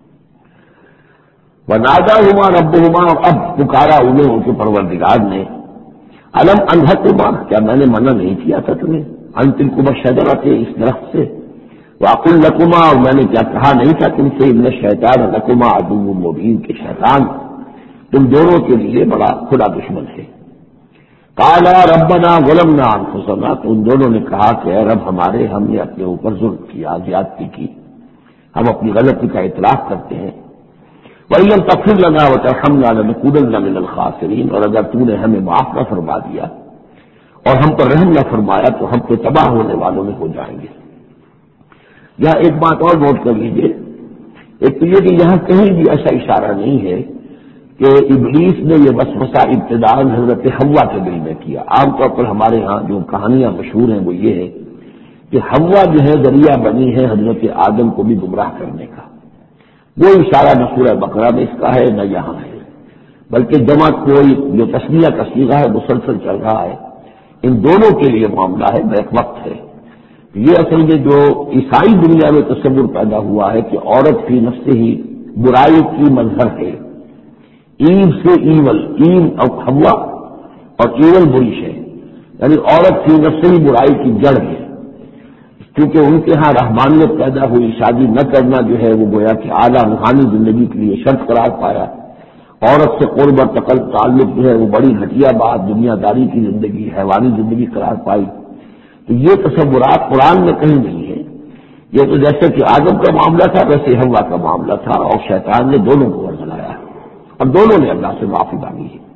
وناداہما ربہما، اور اب پکارا انہیں ان کے پروردگار نے، الم انہکما، کیا میں نے منع نہیں کیا تھا تمہیں، ان تلکما الشجرۃ، اس درخت سے، واقل لکما، اور میں نے کیا کہا نہیں تھا تم سے، ان الشیطان لکما عدو مبین، کہ شیطان تم دونوں کے لیے بڑا کھلا دشمن ہے. قالا ربنا ظلمنا انفسنا، تو ان دونوں نے کہا کہ اے رب ہمارے، ہم نے اپنے اوپر ظلم کیا، زیادتی کی، ہم اپنی غلطی کا اعتراف کرتے ہیں. وَإِن لَّمْ تَغْفِرْ لَنَا وَتَرْحَمْنَا لَنَكُونَنَّ مِنَ الْخَاسِرِينَ، اور اگر تو نے ہمیں معاف نہ فرما دیا اور ہم پر رحم نہ فرمایا تو ہم تو تباہ ہونے والوں میں ہو جائیں گے. یہاں ایک بات اور نوٹ کر لیجیے، ایک تو یہ کہ یہاں کہیں بھی ایسا اشارہ نہیں ہے کہ ابلیس نے یہ وسوسہ ابتداءً حضرت حوا کے دل میں کیا. عام طور پر ہمارے ہاں جو کہانیاں مشہور ہیں وہ یہ ہے کہ حوا جو ہے ذریعہ بنی ہے حضرت آدم کو بھی گمراہ کرنے کا. وہ اشارہ نہ سورہ بقرہ میں اس کا ہے نہ یہاں ہے، بلکہ جمع کوئی جو تسمیہ کا صیغہ ہے مسلسل چل رہا ہے. ان دونوں کے لیے معاملہ ہے، بیک وقت ہے. یہ اصل میں جو عیسائی دنیا میں تصور پیدا ہوا ہے کہ عورت فی نفس ہی برائی کی مظہر ہے، ایو سے ایول، ایو اور حوا اور ایول بری ہے، یعنی عورت فی نفس ہی برائی کی جڑ ہے، کیونکہ ان کے ہاں رحمانیت پیدا ہوئی، شادی نہ کرنا جو ہے وہ گویا کہ اعلیٰ روحانی زندگی کے لیے شرط قرار پایا، عورت سے قرب اور تعلق جو ہے وہ بڑی گھٹیا بات، دنیا داری کی زندگی، حیوانی زندگی قرار پائی۔ تو یہ تصورات قرآن میں کہیں نہیں ہے، یہ تو جیسے کہ آدم کا معاملہ تھا ویسے حوا کا معاملہ تھا، اور شیطان نے دونوں کو ورگلایا اور دونوں نے اللہ سے معافی مانگی ہے۔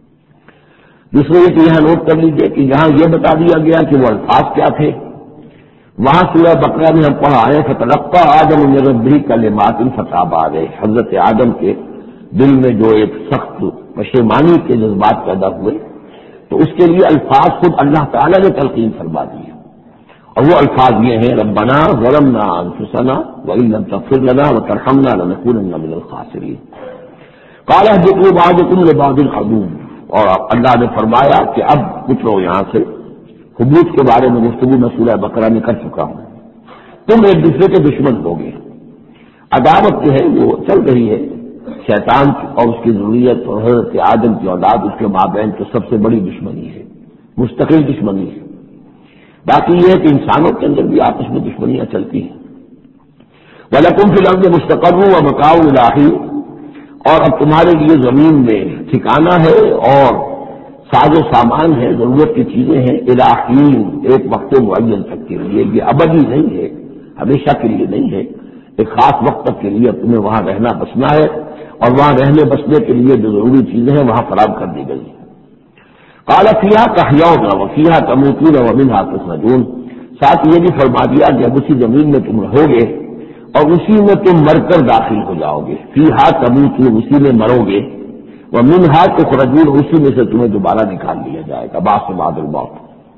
دوسرے یہ کہ یہاں نوٹ کر لیجئے کہ یہاں یہ بتا دیا گیا کہ وہ الفاظ کیا تھے، وہاں سورہ بقرہ میں ہم پڑھا آئے فتلقى آدم من ربه کلمات فتاب علیہ، حضرت آدم کے دل میں جو ایک سخت پشیمانی کے جذبات پیدا ہوئے تو اس کے لیے الفاظ خود اللہ تعالیٰ نے تلقین فرما دیے، اور وہ الفاظ یہ ہیں ربنا ظلمنا انفسنا وان لم تغفر لنا وترحمنا لنكونن من الخاسرین، قال اهبطوا بعضكم لبعض عدو، اور اللہ نے فرمایا کہ اب اترو یہاں سے۔ حبوط کے بارے میں گفتگو میں سورہ بقرہ میں کر چکا ہوں، تم ایک دوسرے کے دشمن ہوگے، عداوت جو ہے وہ چل رہی ہے شیطان اور اس کی ضروریت اور حضرت آدم کی اولاد، اس کے مابین تو سب سے بڑی دشمنی ہے، مستقل دشمنی ہے۔ باقی یہ ہے کہ انسانوں کے اندر بھی آپس میں دشمنیاں چلتی ہیں۔ وَلَكُمْ فِي الْأَرْضِ مُسْتَقَرٌّ وَمَتَاعٌ إِلَىٰ حِينٍ، اور اب تمہارے لیے زمین میں ٹھکانہ ہے اور ساز و سامان ہے، ضرورت کی چیزیں ہیں، الی حین، ایک وقت معین تک کے لیے، یہ ابدی نہیں ہے، ہمیشہ کے لیے نہیں ہے، ایک خاص وقت تک کے لیے تمہیں وہاں رہنا بسنا ہے، اور وہاں رہنے بسنے کے لیے جو ضروری چیزیں ہیں وہاں فراہم کر دی گئی ہیں۔ قال فیہا تحیون وفیہا تموتون ومنہا تخرجون، ساتھ یہ بھی فرما دیا کہ اب اسی زمین میں تم رہو گے اور اسی میں تم مر کر داخل ہو جاؤ گے، فیہا تموتون، اسی میں مرو گے، ومنہا تخرجون، اسی میں سے تمہیں دوبارہ نکال لیا جائے گا بعد الموت۔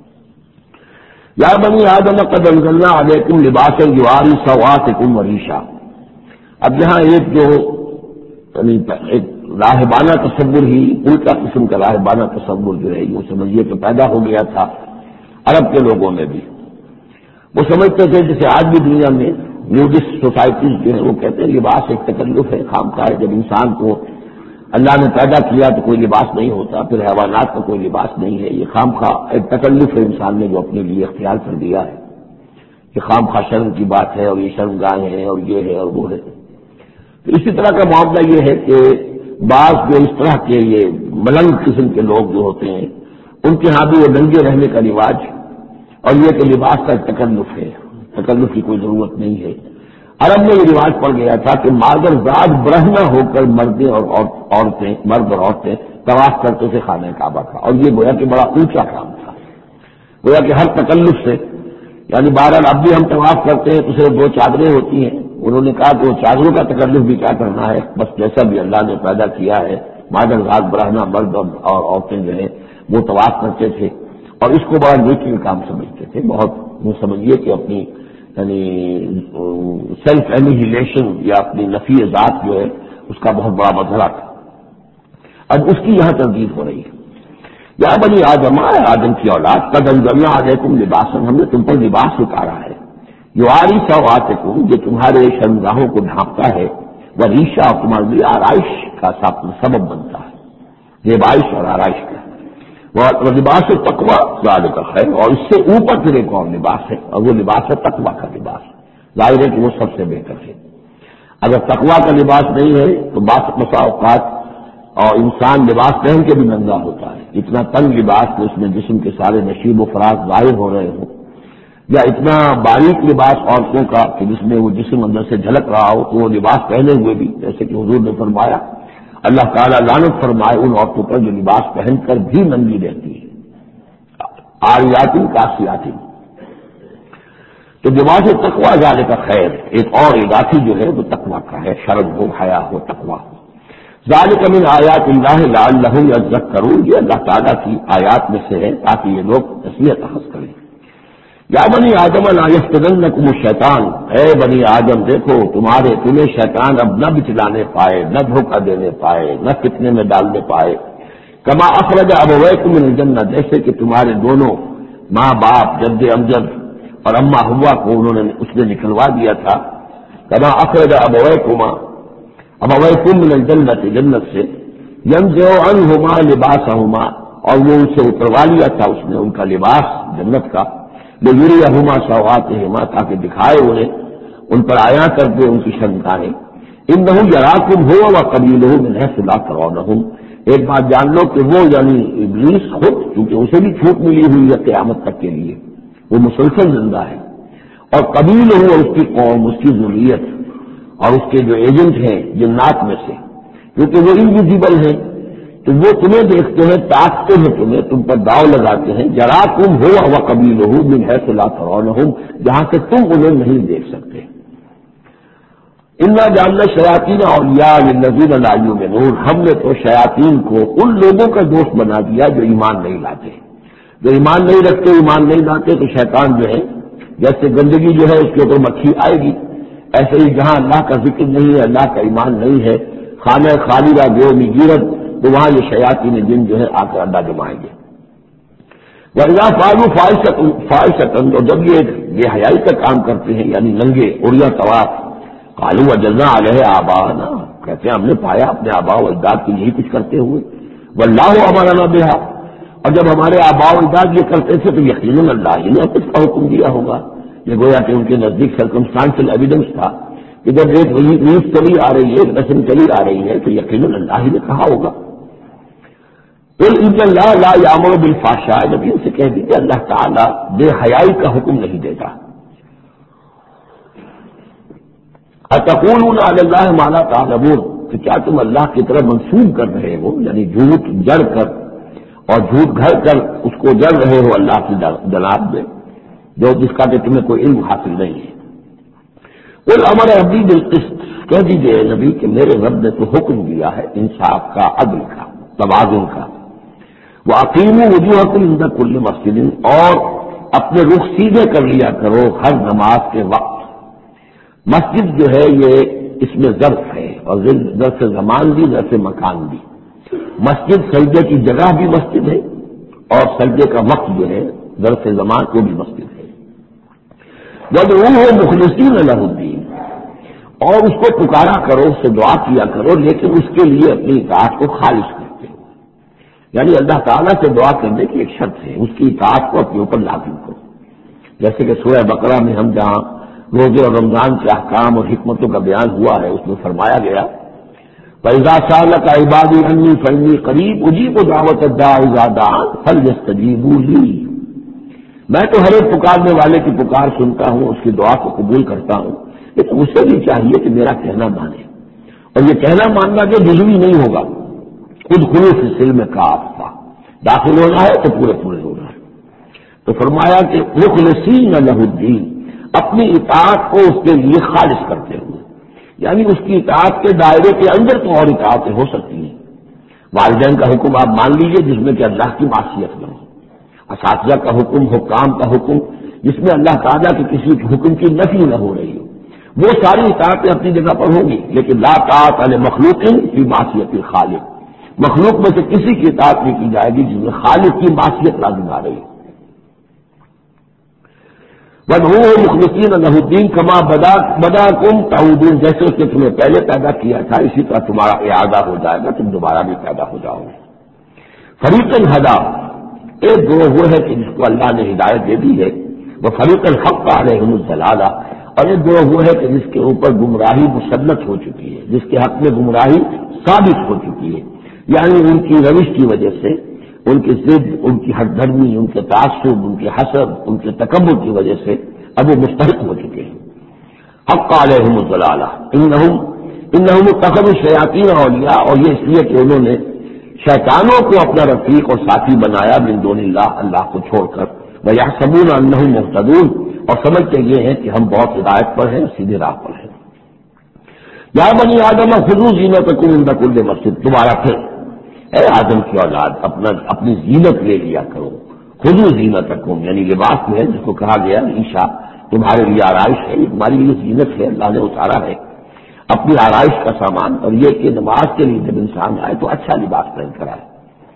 یا بنی آدم قد انزلنا علیکم لباسا یواری سوآتکم وریشا، اب یہاں ایک جو یعنی ایک راہبانہ تصور ہی، الٹا قسم کا راہبانہ تصور جو ہے یہ سمجھیے کہ پیدا ہو گیا تھا عرب کے لوگوں میں بھی۔ وہ سمجھتے تھے جیسے آج بھی دنیا میں نیوڈسٹ سوسائٹیز جو ہیں وہ کہتے ہیں لباس ایک تکلف ہے، خامخواہ ہے، جب انسان کو اللہ نے پیدا کیا تو کوئی لباس نہیں ہوتا، پھر حیوانات کا کوئی لباس نہیں ہے، یہ خامخواہ ایک تکلف ہے انسان نے جو اپنے لیے اختیار کر دیا ہے کہ خامخواہ شرم کی بات ہے اور یہ شرمگاہیں ہیں اور یہ ہے اور وہ ہے۔ تو اسی طرح کا معاملہ یہ ہے کہ بعض جو اس طرح کے یہ ملنگ قسم کے لوگ جو ہوتے ہیں ان کے ہاں بھی وہ ننگے رہنے کا رواج اور یہ کہ لباس کا تکلف ہے، تکلف کی کوئی ضرورت نہیں ہے۔ عرب میں یہ رواج پڑ گیا تھا کہ مادر زاد برہنہ ہو کر مردیں اور عورتیں، مرد اور عورتیں طواف کرتے تھے خانہ کعبہ کا، اور یہ گویا کہ بڑا اونچا کام تھا، گویا کہ ہر تکلف سے، یعنی بہرحال اب بھی ہم طواف کرتے ہیں تو صرف 2 چادریں ہوتی ہیں، انہوں نے کہا کہ وہ چادروں کا تکلف بھی کیا کرنا ہے، بس جیسا بھی اللہ نے پیدا کیا ہے مادر ذات برہنہ مرد اور عورتیں جو ہیں وہ طواف کرتے تھے اور اس کو بڑا نیکی کا کام سمجھتے تھے، بہت وہ سمجھیے کہ اپنی یعنی سیلف اینیہیلیشن یا اپنی نفی ذات جو ہے اس کا بہت بڑا مظہر تھا۔ اب اس کی یہاں تردید ہو رہی ہے، یا بنی آدم، آدم کی اولاد، قد انزلنا علیکم لباسا، ہم نے تم پر لباس اتارا ہے، یواری سوآتکم، جو تمہارے شرمگاہوں کو ڈھانپتا ہے، وریشا، اور تمہارے لیے آرائش کا سبب بنتا ہے، زیبائش اور آرائش کا، لباس تقوی ذالک خیر، اور اس سے اوپر پھر ایک اور لباس ہے اور وہ لباس ہے تقوی کا لباس، ظاہر ہے کہ وہ سب سے بہتر ہے۔ اگر تقوی کا لباس نہیں ہے تو بسا اوقات اور انسان لباس پہن کے بھی ننگا ہوتا ہے، اتنا تنگ لباس کہ اس میں جسم کے سارے نشیب و فراز ظاہر ہو رہے ہوں، یا اتنا باریک لباس عورتوں کا کہ جس میں وہ جسم اندر سے جھلک رہا ہو، تو وہ لباس پہنے ہوئے بھی، جیسے کہ حضور نے فرمایا اللہ تعالیٰ لعنت فرمائے ان عورتوں پر جو لباس پہن کر بھی ننگی رہتی ہے، عاریاتن کاسیاتن۔ تو لباس تقوی ذالک خیر، ایک اور اضافی جو ہے وہ تقوی کا ہے، شرم ہو، حیا ہو، تقوی ہو۔ ذالک من آیات اللہ لعلہم یذکرون، یہ اللہ تعالیٰ کی آیات میں سے ہے تاکہ یہ لوگ نصیحت اخذ کریں۔ یا بنی آدم لا یفتننکم الشیطان، اے بنی آدم دیکھو تمہیں شیطان اب نہ بچلانے پائے، نہ دھوکہ دینے پائے، نہ فتنے میں ڈالنے پائے، کما اخرج ابویکم من الجنہ، جیسے کہ تمہارے دونوں ماں باپ جد امجد اور اما ہوا کو اس نے نکلوا دیا تھا، کما اخرج ابویکم من الجنت، جنت سے، ینزع عنہما لباسہما، اور وہ ان سے اتروا لیا تھا اس نے ان کا لباس جنت کا، لیریہما سوآتہما، تاکہ دکھائے انہیں ان پر آیا کر دے ان کی شرمگاہیں، انہ یراکم هو وقبیلہ من حیث لا ترونہم، ایک بات جان لو کہ وہ یعنی ابلیس خود، کیونکہ اسے بھی چھوٹ ملی ہوئی ہے قیامت تک کے لیے، وہ مسلسل زندہ ہے، اور قبیل ہو اس کی قوم، اس کی ذریت اور اس کے جو ایجنٹ ہیں جنات میں سے، کیونکہ وہ انویزیبل ہیں تو وہ تمہیں دیکھتے ہیں، تاکتے ہیں تمہیں، تم پر داؤ لگاتے ہیں، جراکم ہو وقبیلہ من حیث لا ترونہم، جہاں سے تم انہیں نہیں دیکھ سکتے۔ انا جعلنا الشیاطین اولیاء للذین لا یؤمنون، ہم نے تو شیاطین کو ان لوگوں کا دوست بنا دیا جو ایمان نہیں لاتے، جو ایمان نہیں رکھتے، ایمان نہیں لاتے، تو شیطان جو ہے جیسے گندگی جو ہے اس کے اوپر مکھی آئے گی، ایسے ہی جہاں اللہ کا ذکر نہیں ہے، اللہ کا ایمان نہیں ہے، خانہ خالیہ گیومی گیرت، تو وہاں یہ شیاطین جن جو ہے آ کر اڈا جمائیں گے۔ وَإِذَا فَعَلُوا فَاحِشَةً، اور جب یہ بے حیائی کا کام کرتے ہیں یعنی ننگے عریاں طواف، قالوا وجدنا علیہ آباءنا، کہتے ہیں ہم نے پایا اپنے آباء و اجداد کی یہی کچھ کرتے ہوئے، واللہ امرنا بہا، اور جب ہمارے آباء و اجداد یہ کرتے تھے تو یقیناً اللہ ہی نے اس کا حکم دیا ہوگا۔ یہ گویا کہ ان کے نزدیک سرکمسٹانشل ایویڈنس تھا کہ جب ایک ریت چلی آ رہی ہے، ایک رسم چلی آ رہی ہے تو یقیناً اللہ ہی نے کہا ہوگا۔ قل ان اللہ لا یامر بالفحشاء، نبی ان سے کہہ دیجیے اللہ تعالیٰ بے حیائی کا حکم نہیں دیتا۔ اتقولون علی اللہ ما لا تعلمون، کہ کیا تم اللہ کی طرف منسوب کر رہے ہو، یعنی جھوٹ جڑ کر اور جھوٹ گھڑ کر اس کو جڑ رہے ہو اللہ کی جناب میں، جو جس کا کہ تمہیں کوئی علم حاصل نہیں ہے۔ قل امر ربی بالقسط، کہہ دیجیے نبی کہ میرے رب نے تو حکم دیا ہے انصاف کا، عدل کا، توازن کا۔ وَأَقِیمُوا وُجُوهَکُمْ عِنْدَ كُلِّ مَسْجِدٍ، اور اپنے رخ سیدھے کر لیا کرو ہر نماز کے وقت۔ مسجد جو ہے یہ اس میں ظرف ہے، اور ظرف زمان بھی، ظرف مکان بھی۔ مسجد سجدے کی جگہ بھی مسجد ہے، اور سجدے کا وقت جو ہے ظرف زمان کو بھی مسجد ہے۔ وَادْعُوهُ مُخْلِصِينَ لَهُ الدِّينَ، اور اس کو پکارا کرو، اس سے دعا کیا کرو، لیکن اس کے لیے اپنی اطاعت کو خالص کرتے ہو، یعنی اللہ تعالیٰ سے دعا کرنے کی ایک شرط ہے، اس کی اطاعت کو اپنے اوپر لازم کرو، جیسے کہ سورہ بقرہ میں ہم جہاں روزے اور رمضان کے احکام اور حکمتوں کا بیان ہوا ہے اس میں فرمایا گیا فَإِذَا سَأَلَكَ عِبَادِي عَنِّي فَإِنِّي قَرِيبٌ أُجِيبُ دَعْوَةَ الدَّاعِ إِذَا دَعَانِ فَلْيَسْتَجِيبُوا لِي، میں تو ہر ایک پکارنے والے کی پکار سنتا ہوں، اس کی دعا کو قبول کرتا ہوں، لیکن اسے بھی چاہیے کہ میرا کہنا مانے، اور یہ کہنا ماننا جو جزوی نہیں ہوگا، ادخلوا فی السلم کافہ، داخل ہونا ہے تو پورے ہونا ہے۔ تو فرمایا کہ مخلصین لہ الدین، اپنی اطاعت کو اس کے لیے خالص کرتے ہوئے، یعنی اس کی اطاعت کے دائرے کے اندر تو اور اطاعتیں ہو سکتی ہیں۔ والدین کا حکم آپ مان لیجئے جس میں کہ اللہ کی معصیت نہ ہو، اساتذہ کا حکم، حکام کا حکم جس میں اللہ تعالیٰ کے کسی حکم کی نفی نہ ہو رہی ہو، وہ ساری اطاعتیں اپنی جگہ پر ہوں گی، لیکن لا طاعۃ لمخلوق فی معصیت الخالق، مخلوق میں سے کسی کی اطاعت نہیں کی جائے گی جس میں خالق کی معصیت لازم آ رہی ہے۔ وَادْعُوهُ مُخْلِصِينَ لَهُ الدِّينَ كَمَا بَدَأَكُمْ تَعُودُونَ، جیسے اس نے تمہیں پہلے پیدا کیا تھا اسی طرح تمہارا اعادہ ہو جائے گا، تم دوبارہ بھی پیدا ہو جاؤ گے۔ فَرِيقًا هَدَىٰ، ایک گروہ وہ ہے کہ جس کو اللہ نے ہدایت دے دی ہے، وہ فَرِيقًا حَقَّ عَلَيْهِمُ الضَّلَالَةُ، اور ایک گروہ وہ ہے کہ جس کے اوپر گمراہی مسلط ہو چکی ہے، جس کے حق میں گمراہی ثابت ہو چکی ہے، یعنی ان کی روش کی وجہ سے، ان کی ضد، ان کی ہٹ دھرمی، ان کے تعصب، ان کے حسد، ان کے تکبر کی وجہ سے اب وہ مستحق ہو چکے ہیں۔ حق علیہم الضلالہ انہم اتخذوا الشیاطین اولیاء، اور یہ اس لیے کہ انہوں نے شیطانوں کو اپنا رفیق اور ساتھی بنایا من دون اللہ، اللہ کو چھوڑ کر، ویحسبون انہم مہتدون، اور سمجھتے یہ ہیں کہ ہم بہت ہدایت پر ہیں، سیدھے راہ پر ہیں۔ یا بنی آدم خذوا زینتکم عند کل مسجد، دوبارہ پھر اے آدم کی اولاد اپنی زینت لے لیا کرو، خذوا زینتکم یعنی لباس جو ہے جس کو کہا گیا عیشا، تمہارے لیے آرائش ہے، یہ تمہاری لیے زینت ہے، اللہ نے اتارا ہے اپنی آرائش کا سامان، اور یہ کہ نماز کے لیے جب انسان آئے تو اچھا لباس پہن کر آئے۔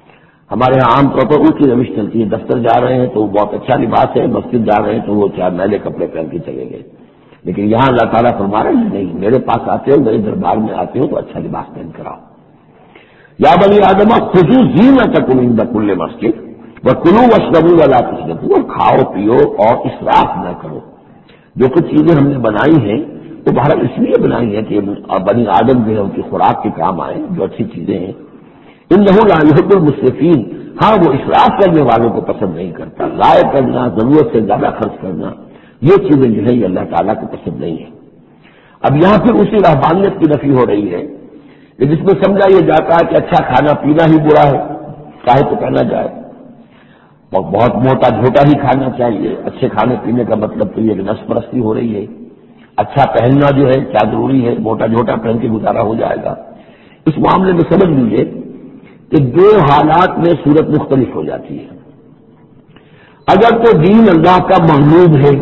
ہمارے یہاں عام طور پر اونچی روش چلتی ہے، دفتر جا رہے ہیں تو وہ بہت اچھا لباس ہے، مسجد جا رہے ہیں تو وہ چار میلے کپڑے پہن کے چلے گئے. لیکن یہاں اللہ تعالیٰ فرما رہے ہیں نہیں، میرے پاس آتے ہو، میرے دربار میں آتے ہو تو اچھا لباس پہن کر آؤ. یا بنی آدم خذوا زینتکم عند کل مسجد وکلوا واشربوا ولا تسرفوا، اور کھاؤ پیو اور اسراف نہ کرو. جو کچھ چیزیں ہم نے بنائی ہیں وہ بہرحال اس لیے بنائی ہے کہ بنی آدم جو ہے ان کی خوراک کے کام آئے، جو اچھی چیزیں ہیں. انہ لا یحب المسرفین، ہاں وہ اسراف کرنے والوں کو پسند نہیں کرتا. ضائع کرنا، ضرورت سے زیادہ خرچ کرنا، یہ چیزیں جو ہے یہ اللہ تعالیٰ کو پسند نہیں ہے. اب یہاں پھر اسی رہبانیت کی نفی ہو رہی ہے کہ جس میں سمجھا یہ جاتا ہے کہ اچھا کھانا پینا ہی برا ہے، چاہے تو کہنا جائے، اور بہت موٹا جھوٹا ہی کھانا چاہیے. اچھے کھانے پینے کا مطلب تو یہ کہ نفس پرستی ہو رہی ہے. اچھا پہننا جو ہے کیا ضروری ہے، موٹا جھوٹا پہن کے گزارا ہو جائے گا. اس معاملے میں سمجھ لیجیے کہ دو حالات میں صورت مختلف ہو جاتی ہے. اگر تو دین اللہ کا مغلوب ہے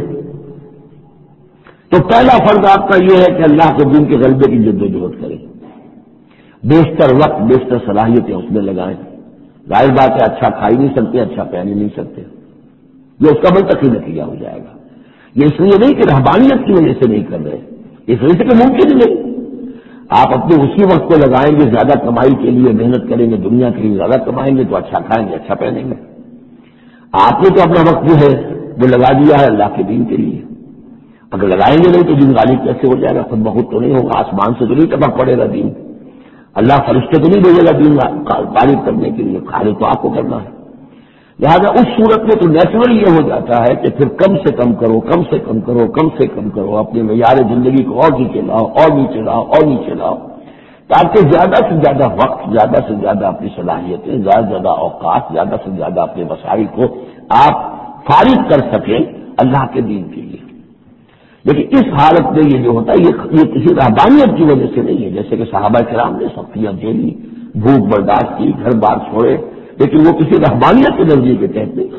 تو پہلا فرض آپ کا یہ ہے کہ اللہ کے دین کے غلبے کی جد و جہد کریں، بیشتر وقت بیشتر صلاحیتیں اس میں لگائیں. ظاہر بات ہے اچھا کھا ہی نہیں سکتے، اچھا پہن ہی نہیں سکتے، یہ اس کا منطقی نتیجہ ہو جائے گا. یہ اس لیے نہیں کہ رہبانیت کی وجہ سے نہیں کر رہے، اس وجہ سے کہ ممکن ہی نہیں. آپ اپنے اسی وقت کو لگائیں گے زیادہ کمائی کے لیے، محنت کریں گے دنیا کے لیے، زیادہ کمائیں گے تو اچھا کھائیں گے، اچھا پہنیں گے. آپ نے تو اپنا وقت جو ہے وہ لگا دیا ہے اللہ کے دین کے لیے. اگر لگائیں گے نہیں تو دین غالب کیسے ہو جائے گا؟ خود بخود تو نہیں ہوگا، آسمان سے تو نہیں ٹپک پڑے گا دین. اللہ فرشتے تو نہیں بھیجے گا دین غالب کرنے کے لیے، غالب تو آپ کو کرنا ہے. لہٰذا اس صورت میں تو نیچرل یہ ہو جاتا ہے کہ پھر کم سے کم کرو، کم سے کم کرو، کم سے کم کرو، اپنے معیار زندگی کو اور نیچے لاؤ، اور نیچے لاؤ، اور نیچے لاؤ، تاکہ زیادہ سے زیادہ وقت، زیادہ سے زیادہ اپنی صلاحیتیں، زیادہ سے زیادہ اوقات، زیادہ سے زیادہ اپنے وسائل کو آپ فارغ کر سکیں اللہ کے دین کے لیے. لیکن اس حالت میں یہ جو ہوتا ہے یہ کسی رہبانیت کی وجہ سے نہیں ہے. جیسے کہ صحابہ کرام نے سختیاں جھیلی، بھوک برداشت کی، گھر بار چھوڑے، لیکن وہ کسی رہبانیت کے نظریے کے تحت نہیں.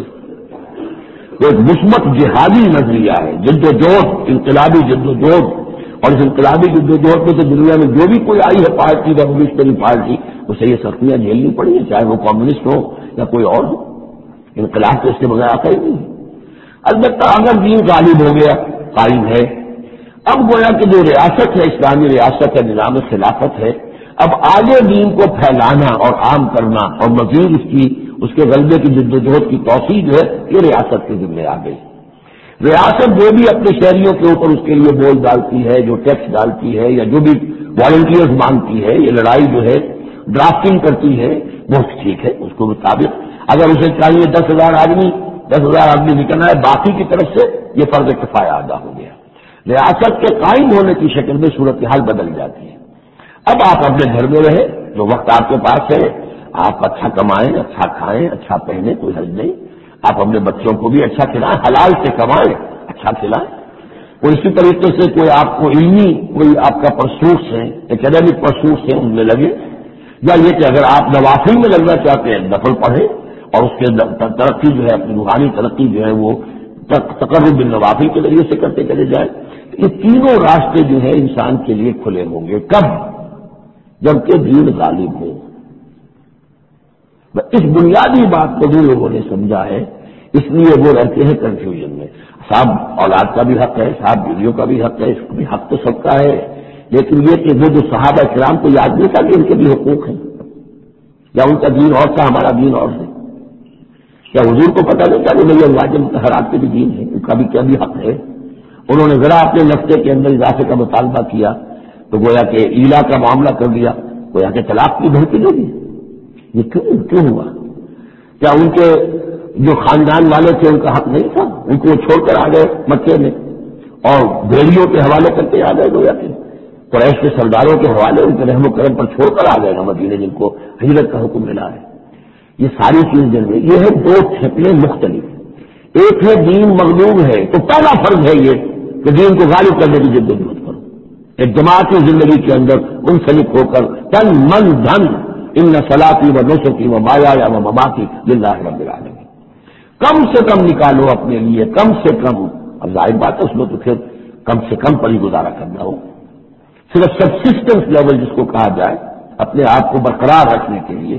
وہ ایک مثبت جہادی نظریہ ہے، جد و جہد، انقلابی جد و جہد. اور اس انقلابی جد و جہد میں تو دنیا میں جو بھی کوئی آئی ہے پارٹی، ریولیوشنری پارٹی، اسے یہ سختیاں جھیلنی پڑی ہیں، چاہے وہ کمیونسٹ ہو یا کوئی اور ہو. انقلاب تو اس کے بغیر آتا ہی نہیں. البتہ اگر دین غالب ہو گیا، قائم ہے، اب گویا کہ جو ریاست ہے، اسلامی ریاست ہے، نظام خلافت ہے، اب آگے دین کو پھیلانا اور عام کرنا اور مزید اس کے غلبے کی جد و جہد کی توسیع جو ہے یہ ریاست کے ذمہ آ گئی. ریاست جو بھی اپنے شہریوں کے اوپر اس کے لیے بول ڈالتی ہے، جو ٹیکس ڈالتی ہے، یا جو بھی والنٹیئرز مانگتی ہے، یہ لڑائی جو ہے ڈرافٹنگ کرتی ہے، وہ ٹھیک ہے. اس کو مطابق اگر اسے چاہیے 10,000 آدمی نکلنا ہے، باقی کی طرف سے یہ فرض کفایہ ادا ہو گیا. ریاست کے قائم ہونے کی شکل میں صورتحال بدل جاتی ہے. اب آپ اپنے گھر میں رہیں، جو وقت آپ کے پاس ہے آپ اچھا کمائیں، اچھا کھائیں، اچھا پہنیں، کوئی حرج نہیں. آپ اپنے بچوں کو بھی اچھا کھلائیں، حلال سے کمائیں، اچھا کھلائیں. کوئی اسی طریقے سے کوئی آپ کو علمی کوئی آپ کا پرسوٹس ہے، ایکڈیمک پرسوٹس ہیں، ان میں لگے. یا یہ کہ اگر آپ نوافل میں لگنا چاہتے ہیں نفل پڑھیں، اور اس کے ترقی جو ہے اپنی روحانی ترقی جو ہے وہ تقرب بالنوافل کے ذریعے سے کرتے چلے جائیں. یہ تینوں راستے جو ہیں انسان کے لیے کھلے ہوں گے. کب؟ جبکہ دین غالب ہو. اس بنیادی بات کو بھی لوگوں نے سمجھا ہے، اس لیے وہ رہتے ہیں کنفیوژن میں. صاحب اولاد کا بھی حق ہے، صاحب بیویوں کا بھی حق ہے، اس کا بھی حق تو سب کا ہے. لیکن یہ کہ وہ جو صحابہ کرام کو یاد نہیں تھا کہ ان کے بھی حقوق ہیں، یا ان کا دین اور تھا، ہمارا دین اور ہے. کیا حضور کو پتہ نہیں تھا کہ میرے واجب مطہرات کے بھی دین ہے، ان کا بھی کیا بھی حق ہے. انہوں نے ذرا اپنے نقطے کے اندر اضافے کا مطالبہ کیا تو گویا کہ ایلا کا معاملہ کر دیا، گویا کہ طلاق کی دھمکی دے دی. یہ کیوں ہوا؟ کیا ان کے جو خاندان والے تھے ان کا حق نہیں تھا؟ ان کو چھوڑ کر آ گئے مکے میں اور بھیڑیوں کے حوالے کرتے آ گئے، گویا کہ قریش کے سرداروں کے حوالے ان کے رحم و کرم پر چھوڑ کر آ گئے مدینے جن کو ہجرت کا حکم ملا ہے. یہ ساری چیزیں یہ ہے دو شکلیں مختلف. ایک ہے دین مغلوب ہے تو پہلا فرض ہے یہ کہ دین کو غالب کرنے کی جدوجہد کرو. ایک جماعتی زندگی کے اندر منسلک ہو کر تن من دھن ان صلاتی و نسکی و مایایا و مماتی للہ رب العالمین، کم سے کم نکالو اپنے لیے، کم سے کم. اب ظاہر بات ہے اس میں تو پھر کم سے کم پر ہی گزارا کرنا ہو. صرف سبسسٹنس لیول جس کو کہا جائے، اپنے آپ کو برقرار رکھنے کے لیے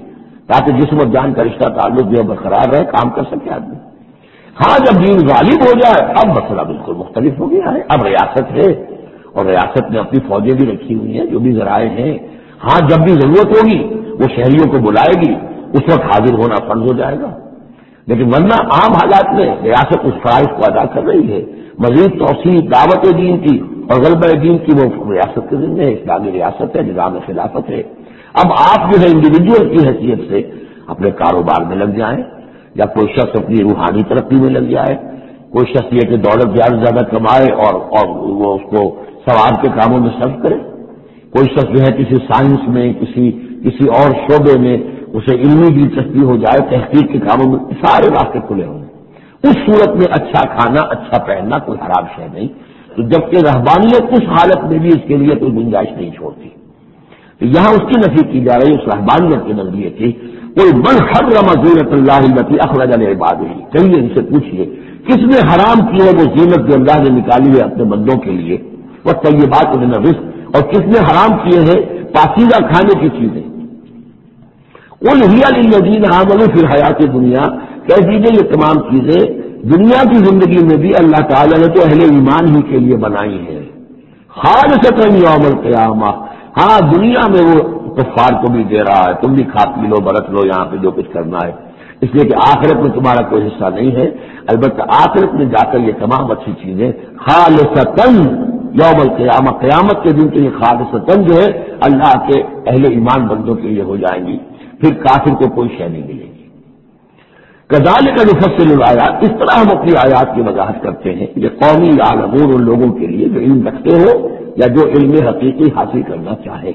تاکہ جسم و جان کا رشتہ تعلق جو ہے برقرار رہے، کام کر سکے آدمی۔ ہاں جب دین غالب ہو جائے اب مسئلہ بالکل مختلف ہو گیا ہے، اب ریاست ہے اور ریاست نے اپنی فوجیں بھی رکھی ہوئی ہیں، جو بھی ذرائع ہیں، ہاں جب بھی ضرورت ہوگی وہ شہریوں کو بلائے گی، اس وقت حاضر ہونا فرض ہو جائے گا۔ لیکن ورنہ عام حالات میں ریاست اس فرائض کو ادا کر رہی ہے، مزید توسیع دعوت دین کی اور غلبہ دین کی وہ ریاست کے ذمہ ہے، اسلامی ریاست ہے، نظام خلافت ہے۔ اب آپ جو ہے انڈیویجول کی حیثیت سے اپنے کاروبار میں لگ جائیں، یا کوئی شخص اپنی روحانی ترقی میں لگ جائے، کوئی شخص یہ کہ دولت زیادہ سے زیادہ کمائے اور وہ اس کو ثواب کے کاموں میں صرف کرے، کوئی شخص جو ہے کسی سائنس میں کسی اور شعبے میں اسے علمی دلچسپی ہو جائے، تحقیق کے کاموں میں، سارے راستے کھلے ہوں۔ اس صورت میں اچھا کھانا اچھا پہننا کوئی حرام شے نہیں، تو جبکہ رہبانیت اس حالت میں بھی اس کے لیے کوئی گنجائش نہیں چھوڑتی، تو یہاں اس کی نفی کی جا رہی ہے اس رہبانیت کے نظریے کی۔ کوئی من حرم زینت اللہ التی اخرج لعبادہ، کہیے ان سے پوچھیے کس نے حرام کی ہے وہ زینت جو اللہ نے نکالی ہے اپنے بندوں کے لیے، والطیبات من الرزق، اور کس نے حرام کیے ہیں پاکیزہ کھانے کی چیزیں۔ قل ہی للذین آمنوا فی الحیات الدنیا، کہہ دیجیے یہ تمام چیزیں دنیا کی زندگی میں بھی اللہ تعالیٰ نے تو اہل ایمان ہی کے لیے بنائی ہیں، خالصۃ یوم القیامہ، ہاں دنیا میں وہ کفار کو بھی دے رہا ہے، تم بھی کھا پی لو برت لو یہاں پہ جو کچھ کرنا ہے، اس لیے کہ آخرت میں تمہارا کوئی حصہ نہیں ہے، البتہ آخرت میں جا کر یہ تمام اچھی چیزیں خالصۃ یوم القیامہ، قیامت کے دن کے لیے خالصۃ جو ہے اللہ کے اہل ایمان بندوں کے لیے ہو جائیں گی، پھر کافر کو کوئی شے نہیں ملے گی۔ کذالک نفصل الآیات، اس طرح ہم اپنی آیات کی وضاحت کرتے ہیں، یہ قومی یعلمون ان لوگوں کے لیے جو علم رکھتے ہو یا جو علم حقیقی حاصل کرنا چاہے۔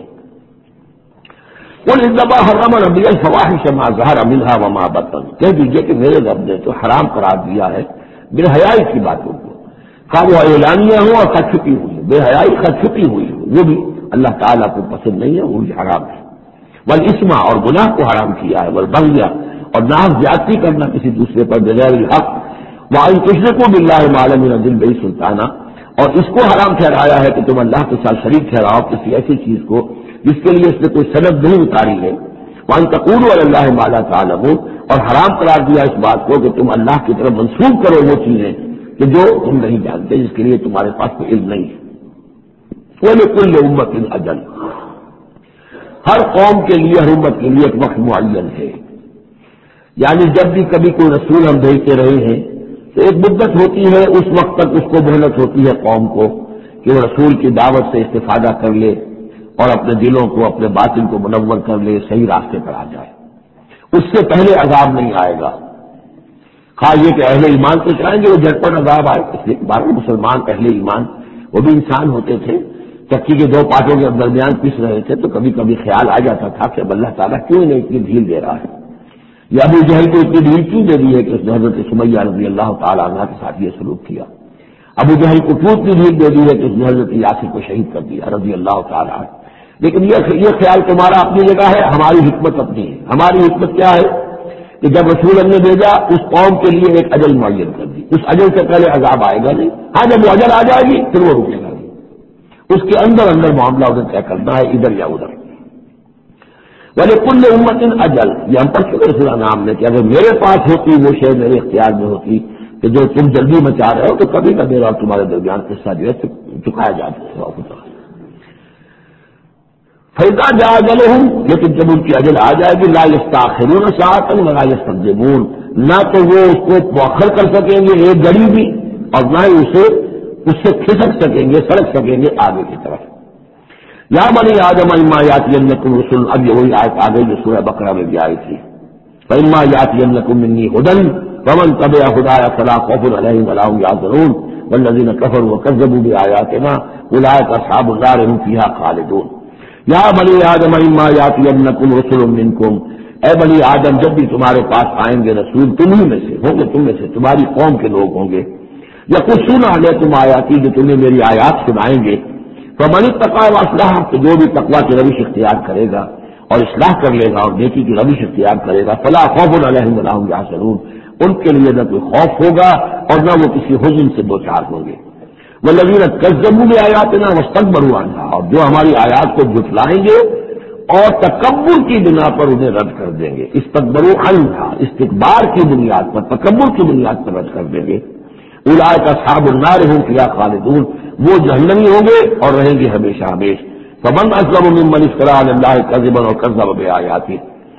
قل انما حرم ربی الفواحش ما ظہر منها وما بطن، کہہ دیجیے کہ میرے رب نے تو حرام قرار دیا ہے بے حیائی کی باتوں کو، خواہ وہ اعلانیہ ہو اور خود چھپی ہوئی، بے حیائی خود چھپی ہوئی ہو، وہ بھی اللہ تعالیٰ کو پسند نہیں ہے، وہ بھی حرام ہے۔ والاسم، اور گناہ کو حرام کیا ہے، والبغی، اور ناحق زیادتی کرنا کسی دوسرے پر بغیر الحق، وان تشرکوا باللہ ما لم ينزل به سلطانا، اور اس کو حرام ٹھہرایا ہے کہ تم اللہ کے ساتھ شریک ٹھہراؤ کسی ایسی چیز کو جس کے لیے اس نے کوئی سند نہیں اتاری ہے، وان تقولوا علی اللہ ما لا تعلمون، اور حرام قرار دیا اس بات کو کہ تم اللہ کی طرف منسوب کرو وہ چیزیں کہ جو تم نہیں جانتے، جس کے لیے تمہارے پاس کوئی علم نہیں ہے۔ وَلِكُلِّ أُمَّةٍ أَجَلٌ، ہر قوم کے لیے، ہر امت کے لیے ایک وقت معین ہے، یعنی جب بھی کبھی کوئی رسول ہم بھیجتے رہے ہیں تو ایک مدت ہوتی ہے، اس وقت تک اس کو مہلت ہوتی ہے قوم کو کہ وہ رسول کی دعوت سے استفادہ کر لے اور اپنے دلوں کو، اپنے باطن کو منور کر لے، صحیح راستے پر آ جائے، اس سے پہلے عذاب نہیں آئے گا۔ خواہ یہ کہ اہل ایمان سے چاہیں گے وہ جھٹپٹ عذاب آئے، اس لیے بارہ مسلمان اہل ایمان وہ بھی انسان ہوتے تھے، چکی کے دو پاٹوں کے درمیان پس رہے تھے تو کبھی کبھی خیال آ جاتا تھا کہ اب اللہ تعالیٰ کیوں انہیں اتنی ڈھیل دے رہا ہے، یا ابو جہل کو اتنی ڈھیل کیوں دے دی ہے کہ اس نے حضرت سمیہ رضی اللہ تعالیٰ عنہ کے ساتھ یہ سلوک کیا، ابو جہل کو کیوں اتنی ڈھیل دے دی ہے کہ اس نے حضرت یاسر کو شہید کر دیا رضی اللہ تعالیٰ عنہ۔ لیکن یہ خیال تمہارا اپنی جگہ ہے، ہماری حکمت اپنی ہے۔ ہماری حکمت کیا ہے کہ جب رسول ہم نے بھیجا اس قوم کے لیے ایک اجل معین کر دی، اس اجل سے پہلے عذاب آئے گا نہیں، ہاں جب وہ اجل آ جائے گی پھر وہ رکے گا نہیں، اس کے اندر معاملہ انہیں طے کرنا ہے ادھر یا ادھر۔ وَلِكُلِّ أُمَّةٍ أَجَلٌ، یہ ہم پر شکر رسول نام نے کہ اگر میرے پاس ہوتی وہ شے میرے اختیار میں ہوتی کہ جو تم جلدی مچا رہے ہو تو کبھی نہ میرا اور تمہارے درمیان قصہ جو ہے چکایا جا سکتا۔ فَإِذَا جَاءَ أَجَلُهُمْ، لیکن جب ان کی اجل آ جائے گی لَا يَسْتَأْخِرُونَ سَاعَةً وَلَا يَسْتَقْدِمُونَ، نہ تو وہ اس کو مؤخر کر سکیں گے ایک گھڑی بھی، اور نہ ہی اس سے کھسک سکیں گے، سڑک سکیں گے آگے کی طرف۔ یا بنی آدم اما یاتینکم رسل، اب یہ وہی آیت آ گئی جو سورہ بقرہ میں بھی آئی تھی، فاما یاتینکم منی ھدی فمن تبع ھدایا فلا خوف علیہم ولا هم یحزنون والذین کفروا وکذبوا بآیاتنا اولئک اصحاب النار هم فیہا خالدون۔ یا بنی آدم اما یاتینکم رسل منکم، اے بنی آدم جب بھی تمہارے پاس آئیں گے رسول تمہیں میں سے ہوں گے، تم میں سے تمہاری قوم کے لوگ ہوں گے، یقصون علیکم آیاتی، جو تمہیں میری آیات سنائیں گے، فمن اتقی واصلح، تو جو بھی تقویٰ کی روش اختیار کرے گا اور اصلاح کر لے گا اور نیکی کی روش اختیار کرے گا، فلا خوف علیہم ولا هم یحزنون، ان کے لیے نہ کوئی خوف ہوگا اور نہ وہ کسی حزن سے دوچار ہوں گے۔ والذین کذبوا بآیاتنا واستکبروا عنہا، اور جو ہماری آیات کو جھٹلائیں گے اور تکبر کی بنا پر انہیں رد کر دیں گے. استکبروا عنہا، استکبار کی بنیاد پر، تکبر کی بنیاد پر رد کر دیں گے. اولئک اصحاب النار هم فیہا خالدون، وہ جہنمی ہوں گے اور رہیں گے ہمیشہ ہمیشہ. فمن اظلم ممن افترى علی اللہ کذبا وکذب بآیاتہ،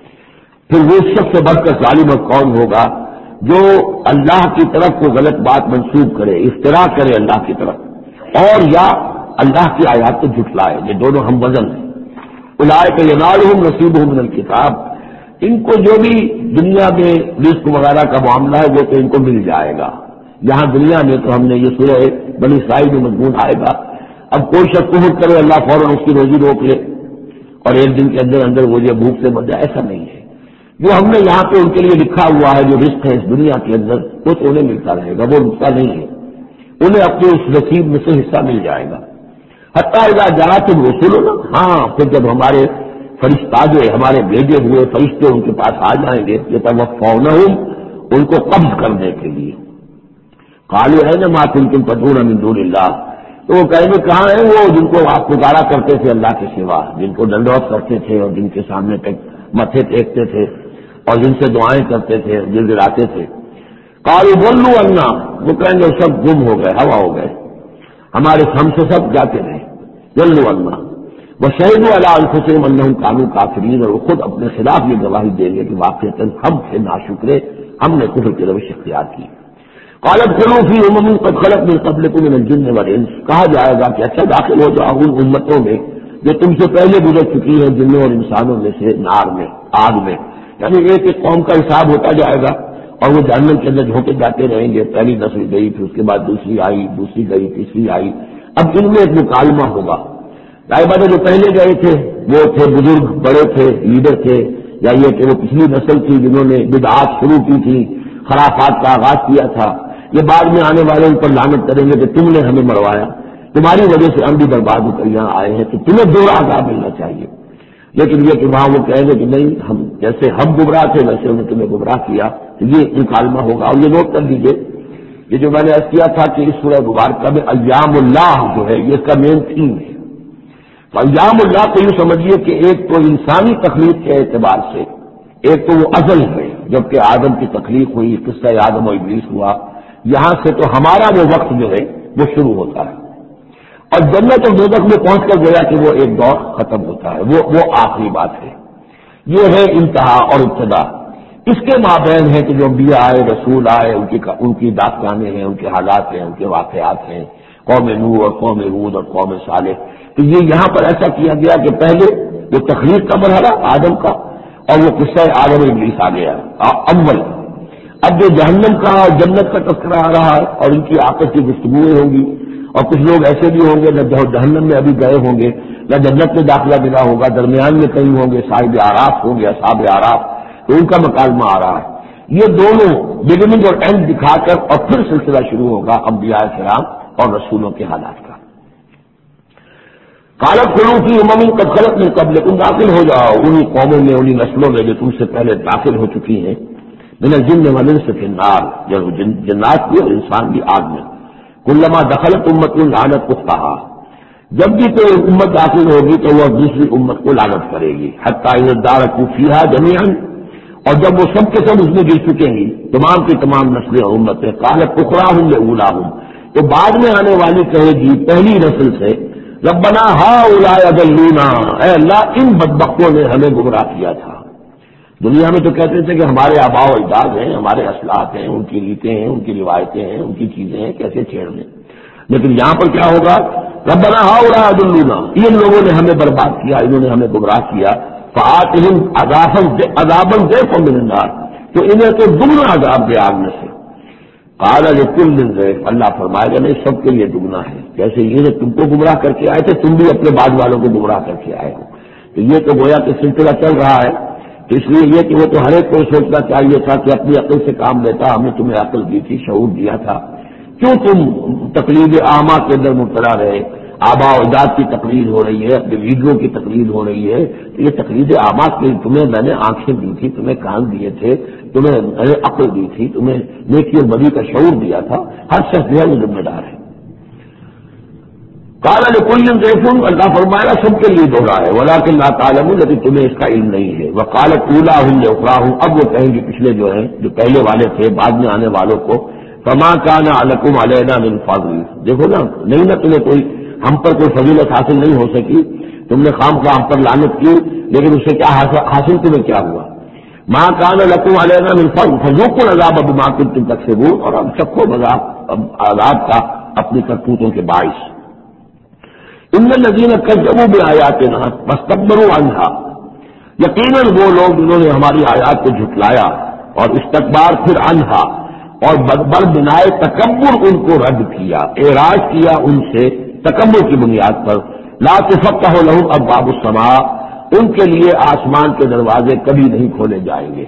پھر وہ شخص سے بڑھ کر ظالم کون ہوگا جو اللہ کی طرف کو غلط بات منسوب کرے، افتراء کرے اللہ کی طرف، اور یا اللہ کی آیات کو جھٹلائے. یہ دونوں ہم وزن ہیں. اولئک ینالهم نصیبهم من الکتاب، ان کو جو بھی دنیا میں رزق وغیرہ کا معاملہ ہے وہ تو ان کو مل جائے گا. یہاں دنیا میں تو ہم نے یہ سورہ بنی اسرائیل میں مضمون آئے گا. اب کوئی شخص کفر کرے اللہ فوراً اس کی روزی روک لے اور ایک دن کے اندر اندر وہ یہ بھوک سے مر جائے، ایسا نہیں ہے. جو ہم نے یہاں پہ ان کے لیے لکھا ہوا ہے جو رزق ہے اس دنیا کے اندر وہ تو انہیں ملتا رہے گا، وہ رکتا نہیں ہے. انہیں اپنے اس نصیب میں سے حصہ مل جائے گا. حتیٰ اذا جاءتهم رسلنا، ہاں پھر جب ہمارے فرشتہ ہمارے بھیجے ہوئے فرشتے ان کے پاس آ جائیں گے یتوفونہم، ان کو قبض کرنے کے لیے. قالوا این ما کنتم تدعون من دون اللہ، تو وہ کہیں گے کہاں ہیں وہ جن کو آپ پکارا کرتے تھے اللہ کے سوا، جن کو ڈنڈوت کرتے تھے اور جن کے سامنے متھے ٹیکتے تھے اور جن سے دعائیں کرتے تھے، دل گراتے تھے. قالوا ضلوا عنا، وہ کہیں گے سب گم ہو گئے، ہوا ہو گئے، ہمارے ہم سے سب جاتے رہے. ضلوا عنا وشہدوا علی انفسہم انہم کانوا کافرین، اور وہ خود اپنے خلاف یہ گواہی دیں گے کہ واقعتاً ہم تھے ناشکرے، ہم نے کفر کی روش اختیار کی. قالت ادخلوا فی امم قد خلت من قبلکم من الجن والانس، کہا جائے گا کہ اچھا داخل ہو جاؤ ان امتوں میں جو تم سے پہلے گزر چکی ہیں جنوں اور انسانوں میں سے، نار میں، آگ میں. یعنی ایک ایک قوم کا حساب ہوتا جائے گا اور وہ جہنم کے اندر جھونکے جاتے رہیں گے. پہلی نسل گئی، پھر اس کے بعد دوسری آئی، دوسری گئی، تیسری آئی. اب ان میں ایک مکالمہ ہوگا. بات جو پہلے گئے تھے وہ تھے بزرگ، بڑے تھے، لیڈر تھے، یا یہ کہ وہ پچھلی نسل تھی جنہوں نے بدعات شروع کی تھی، خرافات کا آغاز کیا تھا. یہ بعد میں آنے والے ان پر لعنت کریں گے کہ تم نے ہمیں مروایا، تمہاری وجہ سے ہم بھی برباد ہو کر یہاں آئے ہیں، تو تمہیں دوہرا عذاب ملنا چاہیے. لیکن یہ کہ وہاں وہ کہیں گے کہ نہیں، ہم جیسے ہم گمراہ تھے ویسے انہوں نے تمہیں گمراہ کیا. تو یہ مکالمہ ہوگا. اور یہ نوٹ کر لیجیے، یہ جو میں نے عرض کیا تھا کہ اس سورہ مبارکہ میں ایام اللہ جو ہے یہ اس کا مین تھیم ہے. تو ایام اللہ کو یوں سمجھیے کہ ایک تو انسانی تخلیق کے اعتبار سے، ایک تو وہ ازل ہے جبکہ آدم کی تخلیق ہوئی، قصہ آدم و ابلیس ہوا، یہاں سے تو ہمارا وہ وقت جو ہے وہ شروع ہوتا ہے. اور جنت اور دوزخ میں پہنچ کر گویا کہ وہ ایک دور ختم ہوتا ہے، وہ آخری بات ہے. یہ ہے انتہا اور ابتدا. اس کے مابین ہے کہ جو انبیاء آئے، رسول آئے، ان کی داستانیں ہیں، ان کے حالات ہیں، ان کے واقعات ہیں، قوم نوح اور قوم ہود اور قوم صالح. تو یہ یہاں پر ایسا کیا گیا کہ پہلے وہ تخلیق کا مرحلہ آدم کا اور وہ قصہ آدم ابلیس آ گیا اول. اب جو جہنم کا اور جنت کا تذکرہ آ رہا ہے اور ان کی آپس کی گفتگویں ہوں گی، اور کچھ لوگ ایسے بھی ہوں گے نہ جہنم میں ابھی گئے ہوں گے نہ جنت میں داخلہ ملا ہوگا، درمیان میں کہیں ہوں گے، صاحب آراف ہوں گے، اصحاب آراف، تو ان کا مکالمہ آ رہا ہے. یہ دونوں بگننگ اور اینڈ دکھا کر اور پھر سلسلہ شروع ہوگا انبیاء کرام اور رسولوں کے حالات کا. قالت ادخلوا فی امم قد خلت من قبلکم، داخل ہو جاؤ انہی قوموں میں، انہی نسلوں میں جو تم سے پہلے داخل ہو چکی ہیں، من الجن والانس فی النار، جب جنات بھی اور انسان بھی آگ میں. کلما دخلت امت لعنت اختہا، جب بھی کوئی امت داخل ہوگی تو وہ دوسری امت کو لعنت کرے گی. حتی اذا ادارکوا فیہا جمیعا، اور جب وہ سب کے سب اس میں گر چکیں گی تمام کی تمام نسلیں اور امتیں، قالت اخراہم لاولاہم، تو بعد میں آنے والی کہے گی پہلی نسل سے، ربنا ہؤلاء اضلونا، اے اللہ ان بدبختوں نے ہمیں گمراہ کیا تھا. دنیا میں تو کہتے تھے کہ ہمارے آباء و اجداد ہیں، ہمارے اصلاحات ہیں، ان کی ریتیں ہیں، ان کی روایتیں ہیں، ان کی چیزیں ہیں، کیسے چھیڑ لیں. لیکن یہاں پر کیا ہوگا، ربنا ہؤلاء اضلونا، ان لوگوں نے ہمیں برباد کیا، انہوں نے ہمیں گمراہ کیا. فآتہم عذابا ضعفا من النار، تو انہیں تو دگنا عذاب دے آگ میں سے. قال لکل ضعف، اللہ فرمائے گا نہیں سب کے لیے دگنا ہے. جیسے یہ تم کو گمراہ کر کے آئے تھے، تم بھی اپنے بعد والوں کو گمراہ کر کے آئے ہو. تو یہ تو گویا کہ سلسلہ چل رہا ہے. تو اس لیے یہ کہ وہ تو ہر ایک کو سوچنا چاہیے تھا کہ اپنی عقل سے کام لیتا، ہم نے تمہیں عقل دی تھی، شعور دیا تھا، کیوں تم تقلید اعمیٰ کے اندر مبتلا رہے. آباء و اجداد کی تقلید ہو رہی ہے، اپنے ویڈیو کی تقلید ہو رہی ہے. تو یہ تقلید اعمیٰ کے تمہیں میں نے آنکھیں دی تھی، تمہیں کان دیے تھے، تمہیں میں نے عقل دی تھی، تمہیں نیکی اور بدی کا شعور دیا تھا. ہر شخص جو ہے وہ ذمہ دار ہے. قال لكل ضيف، اللہ فرمایا سب کے لیے دوہرا ہے، ولکن لا تعلمون، لیکن تمہیں اس کا علم نہیں ہے۔ وقالت اولاہم لاخراہم، اب وہ کہیں گے پچھلے جو ہیں جو پہلے والے تھے بعد میں آنے والوں کو، فما کان لکم علینا من فضل، دیکھو نا، نہیں نا تمہیں کوئی ہم پر کوئی فضیلت حاصل نہیں ہو سکی، تم نے خام خواہ ہم پر لعنت کی، لیکن اس سے کیا حاصل تمہیں کیا ہوا؟ ما کان لکم علینا من فضل فذوقوا العذاب بما کنتم تکسبون، اور اب چکھو عذاب کا اپنی کرتوتوں کے باعث۔ ان الذین کذبوا بآیاتنا واستکبروا عنہا، یقیناً وہ لوگ جنہوں نے ہماری آیات کو جھٹلایا اور استکبار پھر عنہا، اور بر بنائے تکبر ان کو رد کیا، اعراض کیا ان سے تکبر کی بنیاد پر، لا تفتح لهم ابواب السماء، ان کے لیے آسمان کے دروازے کبھی نہیں کھولے جائیں گے۔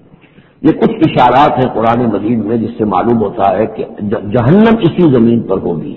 یہ کچھ اشارات ہیں قرآن مجید میں جس سے معلوم ہوتا ہے کہ جہنم اسی زمین پر ہوگی،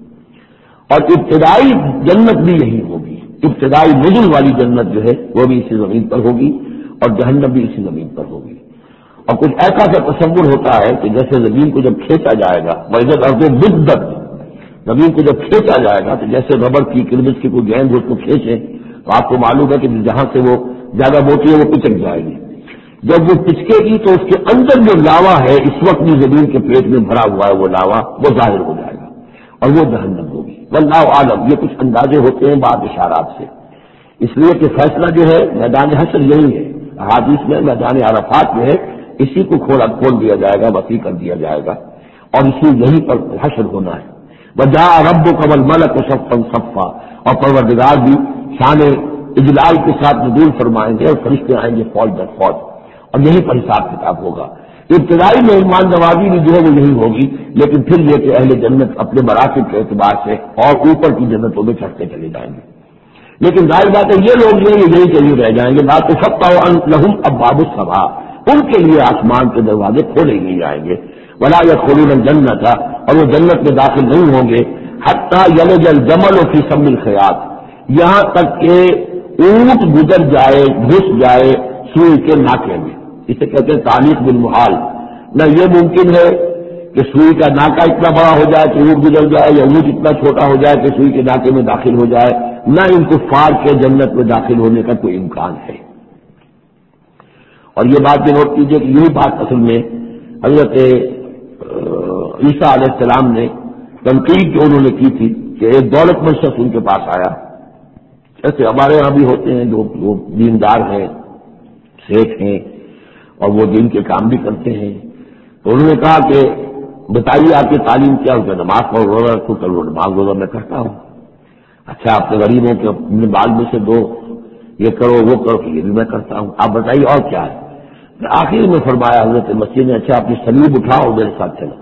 اور ابتدائی جنت بھی یہی ہوگی، ابتدائی نزل والی جنت جو ہے وہ بھی اسی زمین پر ہوگی، اور جہنم بھی اسی زمین پر ہوگی۔ اور کچھ ایسا سا تصور ہوتا ہے کہ جیسے زمین کو جب کھینچا جائے گا، وَإِذَا الْأَرْضُ مُدَّتْ، زمین کو جب کھینچا جائے گا تو جیسے ربڑ کی کرمچ کی کوئی گیند اس کو کھینچے تو آپ کو معلوم ہے کہ جہاں سے وہ زیادہ موٹی ہے وہ پچک جائے گی، جب وہ پچکے گی تو اس کے اندر جو لاوا ہے اس وقت بھی زمین کے پیٹ میں بھرا ہوا ہے وہ لاوا، وہ ظاہر ہو جائے گا اور وہ جہنم ہوگی۔ واللہ عالم، یہ کچھ اندازے ہوتے ہیں بعض اشارات سے، اس لیے کہ فیصلہ جو ہے میدان حشر یہی ہے، احادیث میں میدان عرفات جو ہے اسی کو کھول دیا جائے گا، وسیع کر دیا جائے گا، اور اسی یہیں پر حشر ہونا ہے۔ وجاء ربک والملک صفا صفا، اور پروردگار بھی شان اجلال کے ساتھ نزول فرمائیں گے اور فرشتے آئیں گے فوج در فوج، اور یہیں پر حساب کتاب ہوگا۔ ابتدائی مہمان نوازی بھی جو ہے وہ یہی ہوگی، لیکن پھر یہ کہ اہل جنت اپنے مراتب کے اعتبار سے اور اوپر کی جنتوں میں چڑھتے چلے جائیں گے، لیکن ظاہر بات ہے یہ لوگ جو ہے یہی چلی رہ جائیں گے، لا تفتح لهم ابواب السماء، ان کے لیے آسمان کے دروازے کھولے نہیں جائیں گے، ولا يدخلون الجنۃ، اور وہ جنت میں داخل نہیں ہوں گے، حتی یلج الجمل فی سم الخیاط، یہاں تک کہ اونٹ گزر جائے، گھس جائے سوئی کے ناکے میں، اسے کہتے ہیں تعلیق بالمحال۔ نہ یہ ممکن ہے کہ سوئی کا ناکا اتنا بڑا ہو جائے کہ اونٹ گزر جائے، یا اونٹ اتنا چھوٹا ہو جائے کہ سوئی کے ناکے میں داخل ہو جائے، نہ ان کفار کے جنت میں داخل ہونے کا کوئی امکان ہے۔ اور یہ بات بھی نوٹ کیجیے کہ یہی بات اصل میں حضرت عیسیٰ علیہ السلام نے تنقید جو انہوں نے کی تھی کہ ایک دولت مند شخص ان کے پاس آیا، ایسے ہمارے یہاں بھی ہوتے ہیں جو دیندار ہیں، شیخ ہیں، اور وہ دین کے کام بھی کرتے ہیں، تو انہوں نے کہا کہ بتائیے آپ کی تعلیم کیا ہوگا؟ نماز پڑھ روزہ رکھو، کرو، نماز روزہ میں کرتا ہوں۔ اچھا آپ کے غریبوں کے اپنے بال میں سے دو، یہ کرو وہ کرو، یہ بھی میں کرتا ہوں، آپ بتائیے اور کیا ہے؟ آخر میں فرمایا حضرت مسیح نے، اچھا اپنی سلیب اٹھاؤ میرے ساتھ چلو،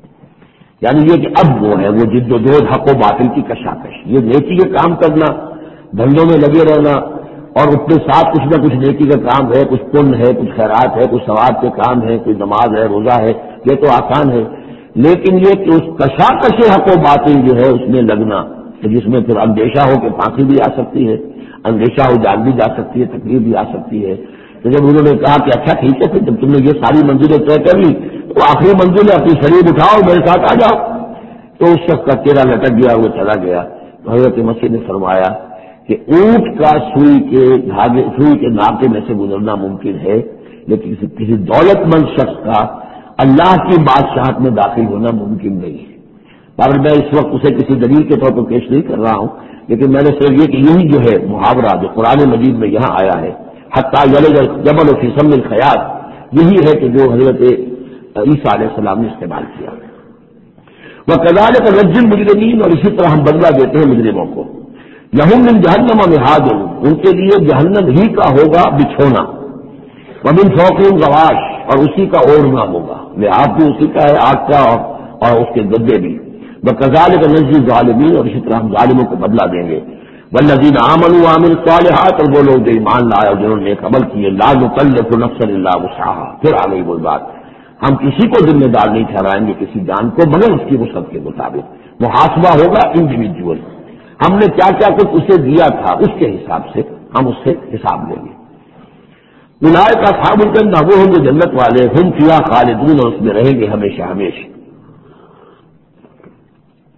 یعنی یہ کہ اب وہ ہے وہ جد و جہد حق و باطل کی کشاکش، یہ نیکی کے کام کرنا، دھندوں میں لگے رہنا، اور اپنے ساتھ کچھ نہ کچھ نیکی کا کام ہے، کچھ پن ہے، کچھ خیرات ہے، کچھ ثواب کے کام ہے، کوئی نماز ہے، روزہ ہے، یہ تو آسان ہے، لیکن یہ کہ اس کشاکش حق و باطل جو ہے اس میں لگنا، جس میں پھر اندیشہ ہو کہ پھانسی بھی آ سکتی ہے، اندیشہ ہو جان بھی جا سکتی ہے، تکلیف بھی آ سکتی ہے۔ تو جب انہوں نے کہا کہ اچھا ٹھیک ہے، پھر جب تم نے یہ ساری منزلیں طے کر لی تو آخری منزل ہے اپنی شریف اٹھاؤ میرے ساتھ آ جاؤ، تو اس شخص کا چہرہ لٹک گیا، وہ چلا گیا۔ تو حضرت مسیح نے فرمایا کہ اونٹ کا سوئی کے ناکے میں سے گزرنا ممکن ہے، لیکن کسی دولت مند شخص کا اللہ کی بادشاہت میں داخل ہونا ممکن نہیں ہے۔ پر میں اس وقت اسے کسی دلیل کے طور پر پیش نہیں کر رہا ہوں، لیکن میں نے صرف یہ کہ یہی جو ہے محاورہ جو قرآن مجید میں یہاں آیا ہے، حتیٰ یلج الجمل فی سم الخیاط، یہی ہے کہ جو حضرت عیسیٰ علیہ السلام نے استعمال کیا۔ وَكَذَلِكَ نَجْزِي الْمُجْرِمِينَ، اور اسی طرح ہم بدلہ دیتے ہیں مجرموں کو۔ لَهُم مِّن جَهَنَّمَ مِهَادٌ، ان کے لیے جہنم ہی کا ہوگا بچھونا، وَمِن فَوْقِهِمْ غَوَاشٍ، اور اسی کا اوڑھنا ہوگا، لحاظ بھی اسی کا ہے آگ کا، اور اس کے گدے بھی۔ وَكَذَلِكَ نَجْزِي الظَّالِمِينَ، اور اسی طرح ہم ظالموں کو بدلہ دیں گے۔ وَالَّذِينَ آمَنُوا وَعَمِلُوا الصَّالِحَاتِ، اور وہ لوگ جو ایمان لائے اور جنہوں نے نیک عمل کیے، لَا نُكَلِّفُ نَفْسًا إِلَّا وُسْعَهَا، پھر آ گئی وہ بات، ہم کسی کو ذمہ دار نہیں ٹھہرائیں گے کسی جان کو مگر اس کی وسعت کے مطابق، محاسبہ ہوگا انڈیویجول، ہم نے کیا کیا کچھ اسے دیا تھا اس کے حساب سے ہم اس سے حساب لیں گے۔ اولئک اصحاب الجنہ، وہ ہوں گے جنت والے، ہم فیہا خالدون، اور اس میں رہیں گے ہمیشہ ہمیشہ۔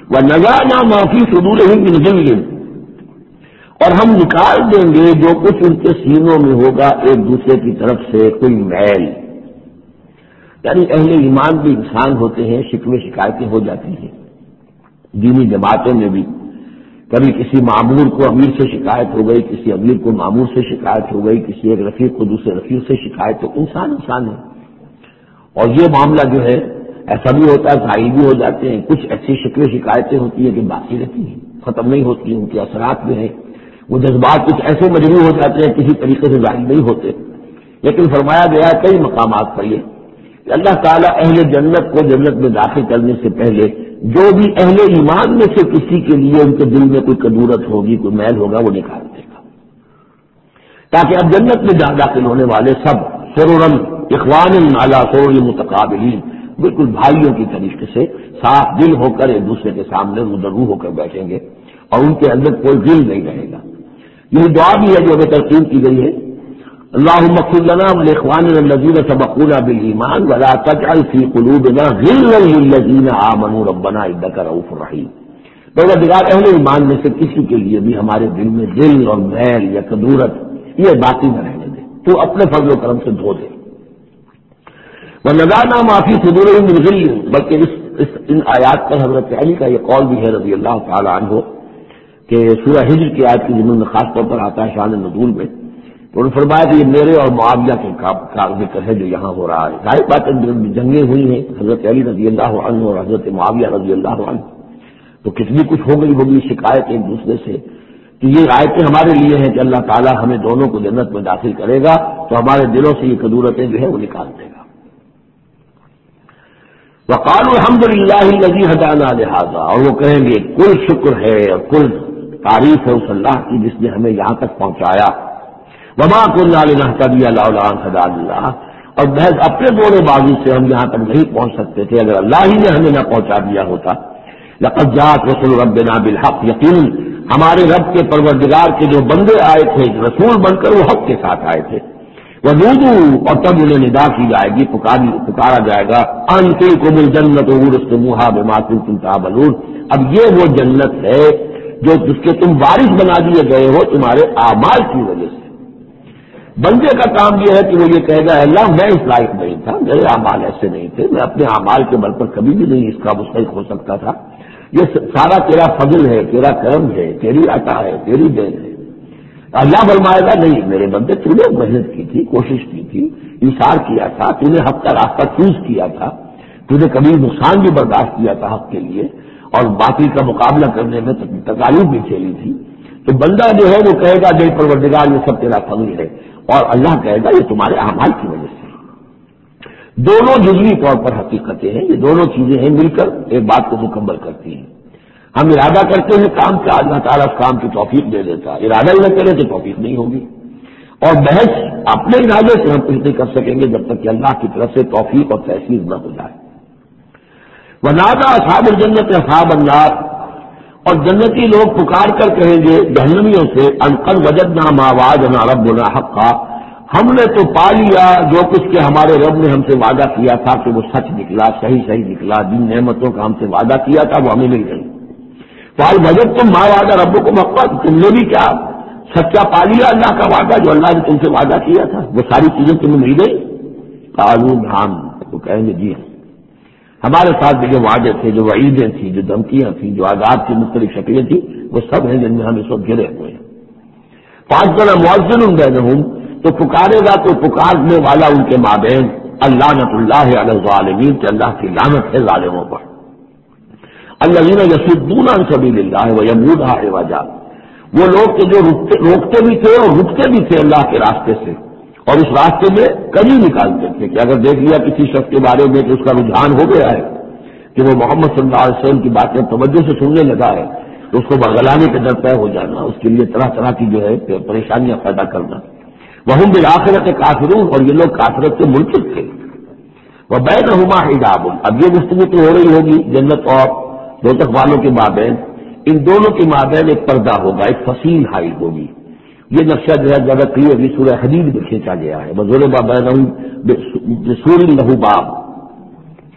وَنَزَعْنَا مَا فِي صُدُورِهِم مِّنْ غِلٍّ، اور ہم نکال دیں گے جو کچھ ان کے سینوں میں ہوگا ایک دوسرے کی طرف سے کوئی میل. یعنی اہل ایمان بھی انسان ہوتے ہیں، شکوے شکایتیں ہو جاتی ہیں. دینی جماعتوں میں بھی کبھی کسی معمور کو امیر سے شکایت ہو گئی، کسی امیر کو معمور سے شکایت ہو گئی، کسی ایک رفیق کو دوسرے رفیق سے شکایت ہو. انسان ہے. اور یہ معاملہ جو ہے ایسا بھی ہوتا ہے، ظاہر بھی ہو جاتے ہیں. کچھ ایسی شکوے شکایتیں ہوتی ہیں کہ باقی رہتی ہیں، ختم نہیں ہوتی، ان کے اثرات میں ہیں. وہ جذبات کچھ ایسے مجروح ہو جاتے ہیں، کسی طریقے سے ظاہر نہیں ہوتے. لیکن فرمایا گیا کئی مقامات پر یہ کہ اللہ تعالیٰ اہل جنت کو جنت میں داخل کرنے سے پہلے جو بھی اہل ایمان میں سے کسی کے لیے ان کے دل میں کوئی کدورت ہوگی، کوئی میل ہوگا، وہ نکال دے گا، تاکہ اب جنت میں داخل ہونے والے سب سرورا اخوانا علی سرور متقابلین، بالکل بھائیوں کی طریقے سے صاف دل ہو کر ایک دوسرے کے سامنے مدعو ہو کر بیٹھیں گے، اور ان کے اندر کوئی غل نہیں رہے گا. یہی دعا بھی ہے جو ہمیں تلقین کی گئی ہے، اللہم اغفر لنا ولاخواننا الذین سبقونا بالایمان ولا تجعل فی قلوبنا غلا للذین آمنوا ربنا انک رؤوف رحیم. پروردگار اہل ایمان میں سے کسی کے لیے بھی ہمارے دل میں دل اور میل یا کدورت یہ باقی نہ رہنے دے، تو اپنے فضل و کرم سے دھو دے. وَنَزَعْنَا مَا فِي صُدُورِهِم مِّنْ غِلٍّ، بلکہ ان آیات پر حضرت علی کا یہ قول بھی ہے رضی اللہ تعالی عنہ کہ سورہ ہجر کی آیت کی ضمن میں خاص طور پر آتا ہے شان نزول میں. تو انہوں نے فرمایا کہ یہ میرے اور معاویہ کے کا ذکر ہے جو یہاں ہو رہا ہے. ظاہر بات ہے جنگیں ہوئی ہیں حضرت علی رضی اللہ عنہ اور حضرت معاویہ رضی اللہ عنہ، تو کتنی کچھ ہو گئی ہوگی شکایت ایک دوسرے سے. تو یہ آیتیں ہمارے لیے ہیں کہ اللہ تعالیٰ ہمیں دونوں کو جنت میں داخل کرے گا تو ہمارے دلوں سے یہ کدورتیں جو ہے وہ نکال دے گا. وقالوا الحمد للہ الذی ہدانا لہذا، اور وہ کہیں گے کل شکر ہے اور کل تعریف ہے اس اللہ کی جس نے ہمیں یہاں تک پہنچایا. وما كنا لنهتدي لولا ان هدانا اللہ، اور محض اپنے دوڑے بازی سے ہم یہاں تک نہیں پہنچ سکتے تھے اگر اللہ ہی نے ہمیں نہ پہنچا دیا ہوتا. لقد جاءت رسل ربنا بالحق، یقین ہمارے رب کے پروردگار کے جو بندے آئے تھے رسول بن کر وہ حق کے ساتھ آئے تھے. وَنُودُوا، اور تب انہیں ندا کی جائے گی، پکارا جائے گا، ان تلکم الجنۃ اورثتموها بما کنتم تعملون، اب یہ وہ جنت ہے جو جس کے تم وارث بنا دیے گئے ہو تمہارے اعمال کی وجہ سے. بندے کا کام یہ ہے کہ وہ یہ کہے گا اللہ میں اس لائق نہیں تھا، میرے اعمال ایسے نہیں تھے، میں اپنے اعمال کے بل پر کبھی بھی نہیں اس کا مستحق ہو سکتا تھا، یہ سارا تیرا فضل ہے، تیرا کرم ہے، تیری عطا ہے، تیری دین ہے. اللہ فرمائے گا نہیں میرے بندے، تو نے محنت کی تھی، کوشش کی تھی، ایثار کیا تھا، تو نے حق کا راستہ چوز کیا تھا، تو نے کبھی نقصان بھی برداشت کیا تھا حق کے لیے، اور باطل کا مقابلہ کرنے میں تکالیف بھی جھیلی تھی. تو بندہ جو ہے وہ کہے گا جی پروردگار یہ سب تیرا فضل ہے، اور اللہ کہے گا یہ تمہارے اعمال کی وجہ سے. دونوں جزوی طور پر حقیقتیں ہیں، یہ دونوں چیزیں ہیں مل کر ایک بات کو مکمل کرتی ہیں. ہم ارادہ کرتے ہیں کام کا، اللہ تعالیٰ اس کام کی توفیق دے دیتا ہے، ارادہ ہی نہ کرے تو توفیق نہیں ہوگی. اور بحث اپنے ارادے سے ہم کچھ نہیں کر سکیں گے جب تک کہ اللہ کی طرف سے توفیق اور تحصیل نہ ہو جائے. ونادى اصحاب الجنت اصحاب النار، اور جنتی لوگ پکار کر کہیں گے جہنمیوں سے ان قد وجدنا ما وعدنا ربنا حقا، ہم نے تو پا لیا جو کچھ کہ ہمارے رب نے ہم سے وعدہ کیا تھا کہ وہ سچ نکلا، صحیح نکلا، جن نعمتوں کا ہم سے وعدہ کیا تھا وہ ہمیں مل گئی. فال وجد تم ما وعدہ ربکم حقا، تم نے بھی کیا سچا پا لیا اللہ کا وعدہ جو اللہ نے تم سے وعدہ کیا تھا، وہ ساری چیزیں تمہیں مل گئی. قالوا نعم، تو کہیں گے جی ہمارے ساتھ جو وعدے تھے، جو وعیدیں تھیں، جو دھمکیاں تھیں، جو عذاب کی مختلف شکلیں تھیں، وہ سب ہیں جن میں ہم اس وقت گھرے ہوئے ہیں. فأذن مؤذن بینہم، تو پکارے گا تو پکارنے والا ان کے مابین اللعنۃ اللہ علی الظالمین، کہ اللہ کی لعنت ہے ظالموں پر. الذین یصدون عن سبیل اللہ ویبغونها عوجا، وہ لوگ کہ جو روکتے بھی تھے اور رکتے بھی تھے اللہ کے راستے سے، اور اس راستے میں کمی نکالتے تھے کہ اگر دیکھ لیا کسی شخص کے بارے میں کہ اس کا رجحان ہو گیا ہے کہ وہ محمد صلی اللہ علیہ وسلم کی باتیں توجہ سے سننے لگا ہے، تو اس کو برگلانے کے در طے ہو جانا، اس کے لیے طرح طرح کی جو ہے پریشانیاں پیدا کرنا. وہم بالآخرۃ کافرون، اور یہ لوگ کافرت سے منکر تھے. وبینہما حجاب، اب یہ گفتگو تو ہو رہی ہوگی جنت اور دوزخ والوں کے مابین، ان دونوں کے مابین ایک پردہ ہوگا، ایک فصیل حائل ہوگی. یہ نقشہ جو ہے زیادہ کلیئرلی سورہ حدید میں کھینچا گیا ہے. وضرب بینہم بسور لہ باب،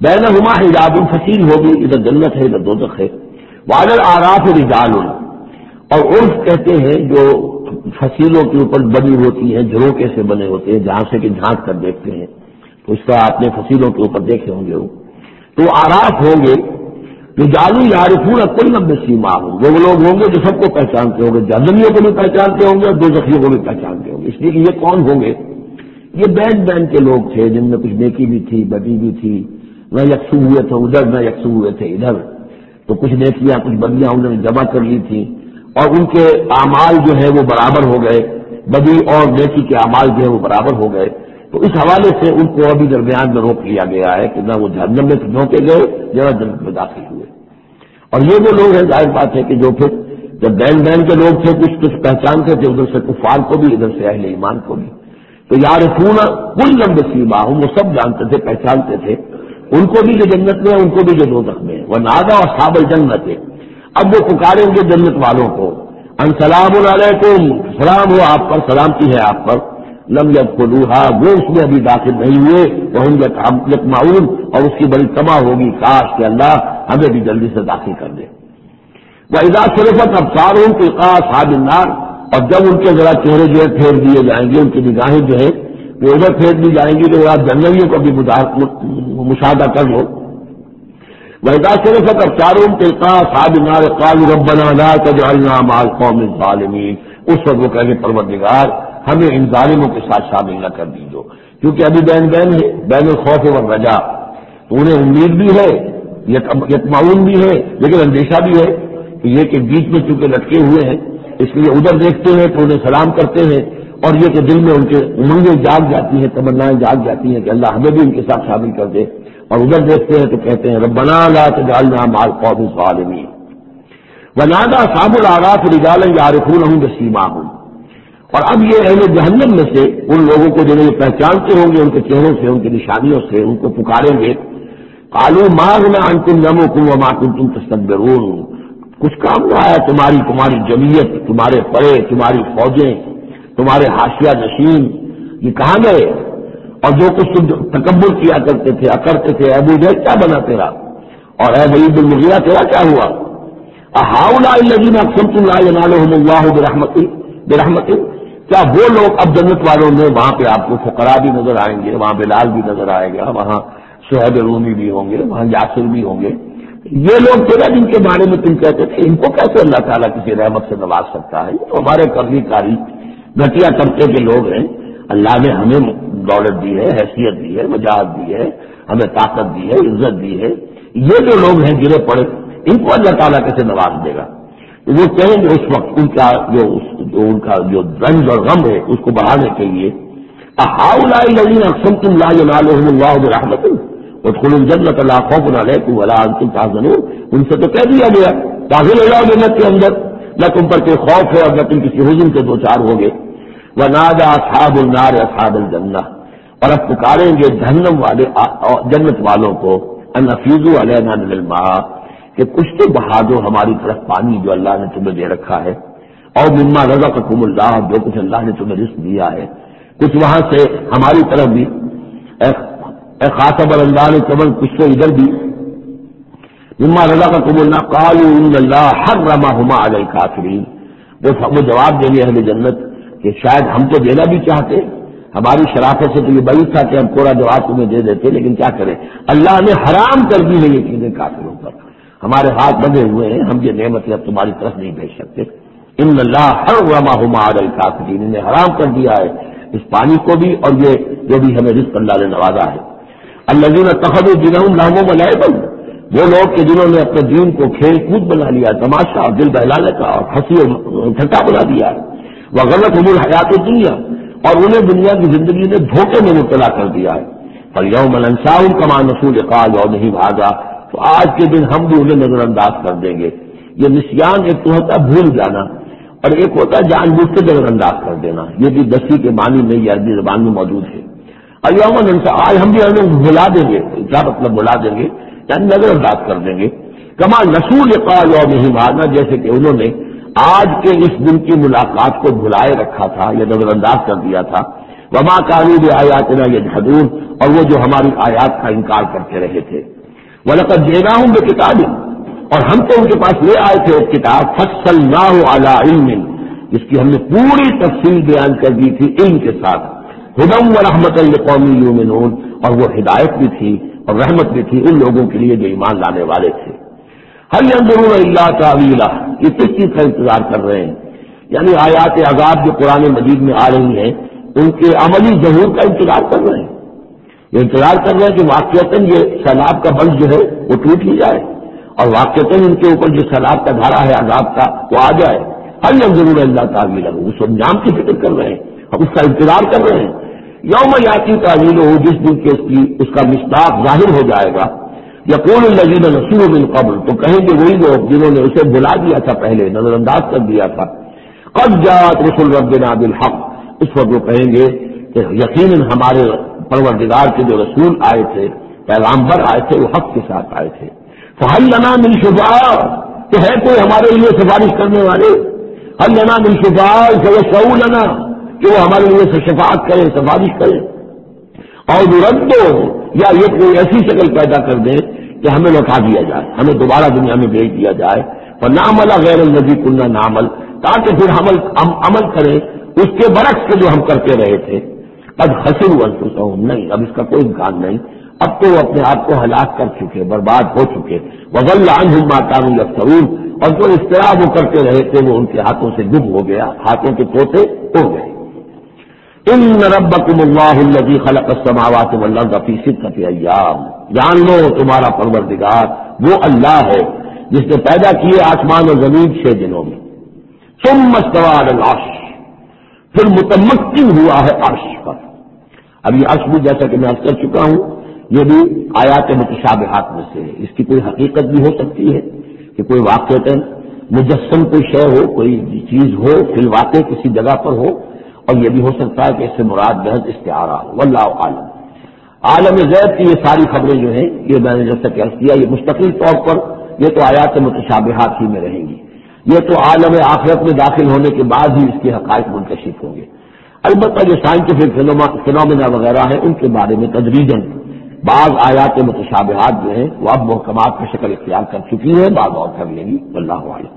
بینہما حجاب فصیل ہوگی، ادھر جنت ہے ادھر دوزخ ہے. وعلی الاعراف رجال، اور عرف کہتے ہیں جو فصیلوں کے اوپر بنی ہوتی ہیں، جھروکے سے بنے ہوتے ہیں جہاں سے کہ جھانک کر دیکھتے ہیں، تو اس کا آپ نے فصیلوں کے اوپر دیکھے ہوں گے وہ. تو آراف ہوں گے رجال یعرفون کلا بسیماہم، وہ لوگ ہوں گے جو سب کو پہچانتے ہوں گے، جہنمیوں کو بھی پہچانتے ہوں گے اور دوزخیوں کو بھی پہچانتے ہوں گے. اس لیے کہ یہ کون ہوں گے؟ یہ بین بین کے لوگ تھے جن میں کچھ نیکی بھی تھی، بدی بھی تھی، نہ یکسو ہوئے تھے ادھر نہ یکسو ہوئے تھے ادھر. تو کچھ نیکیاں کچھ بدیاں انہوں نے جمع کر لی تھی اور ان کے اعمال جو ہے وہ برابر ہو گئے، بدی اور نیکی کے اعمال جو ہے وہ برابر ہو گئے. تو اس حوالے سے ان کو ابھی درمیان میں روک لیا گیا ہے کہ نہ وہ جہنم میں جھونکے گئے نہ جنت میں داخل ہوئے. اور یہ وہ لوگ ہیں، ظاہر بات ہے کہ جو پھر جب بین بین کے لوگ تھے کچھ پہچانتے تھے ادھر سے کفار کو بھی ادھر سے اہل ایمان کو بھی. تو یعرفون کلا بسیماہم، وہ سب جانتے تھے پہچانتے تھے ان کو بھی جو جنت میں ہے ان کو بھی جو دوزخ میں ہے. ونادى اصحاب الجنت، اب وہ پکاریں گے جنت والوں کو، ان سلام علیکم، سلام ہو آپ پر، سلامتی ہے آپ پر. لم يدخلوها، وہ اس میں ابھی داخل نہیں ہوئے، وهم يطمعون، اور اس کی بڑی طمع ہوگی کاش کہ اللہ ہمیں بھی جلدی سے داخل کر دے. وَإِذَا صُرِفَتْ أَبْصَارُهُمْ تِلْقَاءَ أَصْحَابِ النَّارِ، اور جب ان کے ذرا چہرے جو ہے پھیر دیے جائیں گے، ان کی نگاہیں جو ہے وہ ادھر پھیر دی جائیں گی تو آپ جہنمیوں کو بھی مشاہدہ کر لو. وَإِذَا صُرِفَتْ أَبْصَارُهُمْ تِلْقَاءَ أَصْحَابِ النَّارِ قَالُوا رَبَّنَا لَا تَجْعَلْنَا مَعَ الْقَوْمِ الظَّالِمِينَ. اس وقت وہ کہیں گے پروردگار ہمیں ان ظالموں کے ساتھ شامل نہ کر دیجو، کیونکہ ابھی بین بین ہے، بین الخوف والرجا. تو انہیں امید بھی ہے، یطمعون بھی ہے، لیکن اندیشہ بھی ہے کہ یہ کہ بیچ میں چونکہ لٹکے ہوئے ہیں اس لیے ادھر دیکھتے ہیں تو انہیں سلام کرتے ہیں، اور یہ کہ دل میں ان کے امنگیں جاگ جاتی ہیں، تمنائیں جاگ جاتی ہیں کہ اللہ ہمیں بھی ان کے ساتھ شامل کر دے. اور ادھر دیکھتے ہیں تو کہتے ہیں ربنا لا تجعلنا مع القوم الظالمین. ونادى اصحاب الاعراف رجالا يعرفونهم بسيماهم، اور اب یہ اہل جہنم میں سے ان لوگوں کو جنہیں یہ پہچانتے ہوں گے ان کے چہروں سے، ان کی نشانیوں سے، ان کو پکاریں گے. قالوا ما غنى عنكم جمعكم وما كنتم تستكبرون، کچھ کام نہ آیا تمہاری جمعیت، تمہارے پرے، تمہاری فوجیں، تمہارے حاشیہ نشین، یہ کہاں گئے؟ اور جو کچھ تم تکبر کیا کرتے تھے، اکرتے تھے، ابو جہل کیا بنا تیرا، اور اے ولید بن مغیرہ تیرا کیا ہوا؟ اہؤلاء الذین اقسمتم لا ینالهم اللہ برحمتہ، کیا وہ لوگ اب جنت والوں میں وہاں پہ آپ کو فقراء بھی نظر آئیں گے، وہاں بلال بھی نظر آئے گا، وہاں صہیب رومی بھی ہوں گے، وہاں یاسر بھی ہوں گے، یہ لوگ تیرا جن کے بارے میں تم کہتے تھے ان کو کیسے اللہ تعالیٰ کسی رحمت سے نواز سکتا ہے؟ یہ تو ہمارے کرنی کاری گھٹیا طبقے کے لوگ ہیں. اللہ نے ہمیں دولت دی ہے، حیثیت دی ہے، وجاہت دی ہے، ہمیں طاقت دی ہے، عزت دی ہے. یہ جو لوگ ہیں گرے پڑے ان کو اللہ تعالیٰ کیسے نواز دے گا؟ وہ کہیں گے اس وقت ان کا جو رنج اور غم ہے اس کو بڑھانے کے لیے اہؤلاء الذین اقسمتم لا ینالهم اللہ برحمتہ وادخلوا الجنۃ لا خوف علیکم ولا انتم تحزنون. ان سے تو کہہ دیا گیا داخل ہو جاؤ جنت کے اندر، نہ تم پر کوئی خوف ہے اور نہ تم کسی حزن سے دو چار ہوگے. ونادى اصحاب النار اصحاب الجنہ، اور اب پکاریں گے جہنم والے جنت والوں کو ان افیضوا علینا من الماء، کہ کچھ تو بہا دو ہماری طرف پانی جو اللہ نے تمہیں دے رکھا ہے، اور مما رزقکم اللہ، جو کچھ اللہ نے تمہیں رزق دیا ہے کچھ وہاں سے ہماری طرف بھی. اے خاطب اللہ نے کمن کچھ تو ادھر بھی. مما رزقکم اللہ قالوا ان اللہ حرمہما علی الکافرین، وہ جواب دیں گے اہل جنت کہ شاید ہم تو دینا بھی چاہتے، ہماری شرافت سے تو یہ بعید تھا کہ ہم پورا جواب تمہیں دے دیتے، لیکن کیا کریں اللہ نے حرام کر دی ہے یہ چیزیں کافروں پر، ہمارے ہاتھ بندھے ہوئے ہیں، ہم یہ نعمتیں اب تمہاری طرف نہیں بھیج سکتے. ان اللہ حرمہما علی الکافرین، انہیں حرام کر دیا ہے اس پانی کو بھی اور یہ جو بھی ہمیں رزق اللہ نے نوازا ہے. الذین اتخذوا دینہم لہوا ولعبا، وہ لوگ کہ جنہوں نے اپنے دین کو کھیل کود بنا لیا، تماشا اور دل بہلانے کا اور ہنسی اور ٹھٹا بنا دیا ہے. وغرتہم الحیات الدنیا، اور انہیں دنیا کی زندگی نے دھوکے میں مبتلا کر دیا ہے. فالیوم ننساہم کما نسوا لقاء یومہم ھذا، تو آج کے دن ہم بھی انہیں نظر انداز کر دیں گے. یہ نسیان ایک تو ہوتا ہے بھول جانا اور ایک ہوتا ہے جان بوجھ کے نظر انداز کر دینا، یہ بھی دسی کے معنی میں یہ عربی زبان میں موجود ہے. الیوم ننسا، آج ہم بھی انہیں بھلا دیں گے، کیا مطلب بھلا دیں گے یعنی نظر انداز کر دیں گے. کما نسوا لقاء یومہم ھذا، جیسے کہ انہوں نے آج کے اس دن کی ملاقات کو بھلائے رکھا تھا یا نظر انداز کر دیا تھا. وما کانوا بآیاتنا یجحدون، اور وہ جو ہماری آیات کا انکار کرتے رہے تھے. وَلَقَدْ جِئْنَاهُمْ بِكِتَابٍ، اور ہم تو ان کے پاس لے آئے تھے ایک کتاب فَصَّلْنَاهُ عَلَىٰ عِلْمٍ، جس کی ہم نے پوری تفصیل بیان کر دی تھی علم کے ساتھ. هُدًى وَرَحْمَةً لِقَوْمٍ يُؤْمِنُونَ، اور وہ ہدایت بھی تھی اور رحمت بھی تھی ان لوگوں کے لیے جو ایمان لانے والے تھے. هَلْ يَنظُرُونَ إِلَّا تَأْوِيلَهُ، یہ کس چیز کا انتظار کر رہے ہیں؟ یعنی آیات عذاب جو قرآن مجید میں آ رہی ہیں ان کے عملی ظہور کا انتظار کر رہے ہیں. یہ انتظار کر رہے ہیں کہ واقعتاً یہ سیلاب کا بند جو ہے وہ ٹوٹ ہی جائے اور واقعتاً ان کے اوپر جو سیلاب کا دھارا ہے عذاب کا وہ آ جائے. ہر ضرور اللہ تعالیٰ اس انجام کی فکر کر رہے ہیں اور اس کا انتظار کر رہے ہیں. یوم یاتی تعویل ہو، جس دن کے اس کا مصداق ظاہر ہو جائے گا. یقول الذین نسوا من قبل، تو کہیں گے وہی لوگ جنہوں نے اسے بھلا دیا تھا، پہلے نظر انداز کر دیا تھا. قد جاءت رسل ربنا بالحق، اس وقت وہ کہیں گے کہ یقیناً ہمارے پروردگار کے جو رسول آئے تھے، پیغامبر آئے تھے، وہ حق کے ساتھ آئے تھے. فہل لنا من شفعاء، تو ہے کوئی ہمارے لیے سفارش کرنے والے؟ ہل لنا من شفعاء فیشفعوا لنا، کہ وہ ہمارے لیے شفاعت کرے، سفارش کرے. اور نرد، یا یہ کوئی ایسی شکل پیدا کر دے کہ ہمیں لوٹا دیا جائے، ہمیں دوبارہ دنیا میں بھیج دیا جائے. فنعمل غیر الذی کنا نعمل، تاکہ پھر ہم عمل کریں اس کے برعکس کے جو ہم کرتے رہے تھے. قد خسروا انفسهم، نہیں اب اس کا کوئی امکان نہیں، اب تو وہ اپنے آپ کو ہلاک کر چکے، برباد ہو چکے. وضل عنهم ما كانوا يفترون، اور جو افتراء وہ کرتے رہے تھے وہ ان کے ہاتھوں سے ڈب ہو گیا، ہاتھوں کے طوطے اڑ گئے. ان ربکم اللہ الذی خلق السماوات والارض فی ستۃ ایام، جان لو تمہارا پروردگار وہ اللہ ہے جس نے پیدا کیے آسمان اور زمین 6 دنوں میں. ثم استوى علی العرش، پھر متمکن ہوا ہے عرش پر. اب یہ عرش بھی جیسا کہ میں عرض کر چکا ہوں یہ بھی آیات متشابہات میں سے ہے. اس کی کوئی حقیقت بھی ہو سکتی ہے کہ کوئی واقعتاً مجسم کوئی شے ہو، کوئی چیز ہو فی الواقع کسی جگہ پر ہو، اور یہ بھی ہو سکتا ہے کہ اس سے مراد محض استعارہ ہو. واللہ عالم. عالم غیب کی یہ ساری خبریں جو ہیں یہ میں نے جیسا کہ عرض کیا یہ مستقل طور پر یہ تو آیات متشابہات ہی میں رہیں گی. یہ تو عالم آخرت میں داخل ہونے کے بعد ہی اس کے حقائق منکشف ہوں گے. البتہ جو سائنٹیفک فنومینا وغیرہ ہیں ان کے بارے میں تدریجاً بعض آیات متشابہات جو ہیں وہ اب محکمات کی شکل اختیار کر چکی ہیں، بعض اور کر لیں گی. واللہ عالم.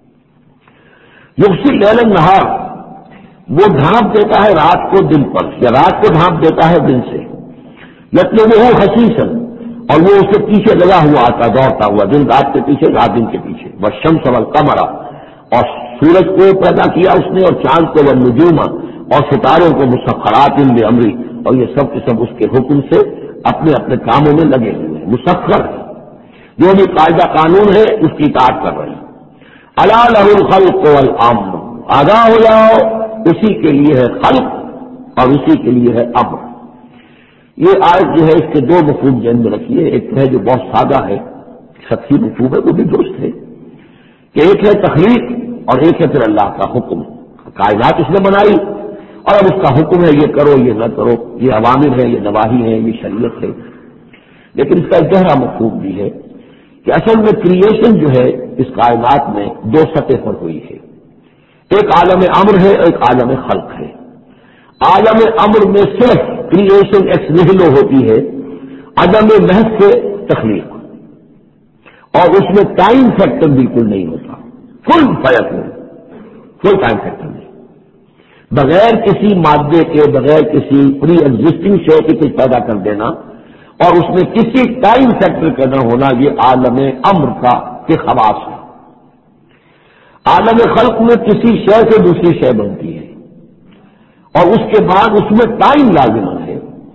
یغشی اللیل النہار، وہ ڈھانپ دیتا ہے رات کو دن پر، یا رات کو ڈھانپ دیتا ہے دن سے. یطلبہ حثیثا، اور وہ اسے پیچھے لگا ہوا آتا دوڑتا ہوا، دن رات کے پیچھے رات دن کے پیچھے. والشمس والقمر، اور سورج کو پیدا کیا اس نے اور چاند کو، والنجوم، اور ستاروں کو، مسخرات بامری، اور یہ سب کے سب اس کے حکم سے اپنے اپنے کاموں میں لگے ہوئے ہیں. مسخر ہے، جو بھی قاعدہ قانون ہے اس کی اطاعت کر رہے ہیں. الا لہ الخلق والامر، آگاہ ہو جاؤ اسی کے لیے ہے خلق اور اسی کے لیے ہے امر. یہ آیت جو ہے اس کے 2 مفہوم ذہن میں رکھیے. ایک ہے جو بہت سادہ ہے، سطحی مفہوم ہے، وہ بھی درست ہے کہ ایک ہے تخلیق اور ایک ہے پھر اللہ کا حکم. کائنات اس نے بنائی اور اب اس کا حکم ہے یہ کرو یہ نہ کرو، یہ اوامر ہے، یہ نواہی ہے، یہ شریعت ہے. لیکن اس کا ایک گہرا مفہوم بھی ہے کہ اصل میں کریشن جو ہے اس کائنات میں 2 سطح پر ہوئی ہے. ایک عالم امر ہے، ایک عالم خلق ہے. عالم امر میں صرف کریشن ایکس نہیلو ہوتی ہے، عدم محض سے تخلیق، اور اس میں ٹائم فیکٹر بالکل نہیں ہوتا. فل فیکٹ نہیں، فل ٹائم فیکٹر نہیں. بغیر کسی مادے کے، بغیر کسی پری ایگزسٹنگ شے کے کچھ پیدا کر دینا اور اس میں کسی ٹائم فیکٹر کا نہ ہونا، یہ عالم امر کا کے خواص ہے. عالم خلق میں کسی شے سے دوسری شے بنتی ہے اور اس کے بعد اس میں ٹائم لازم ہے.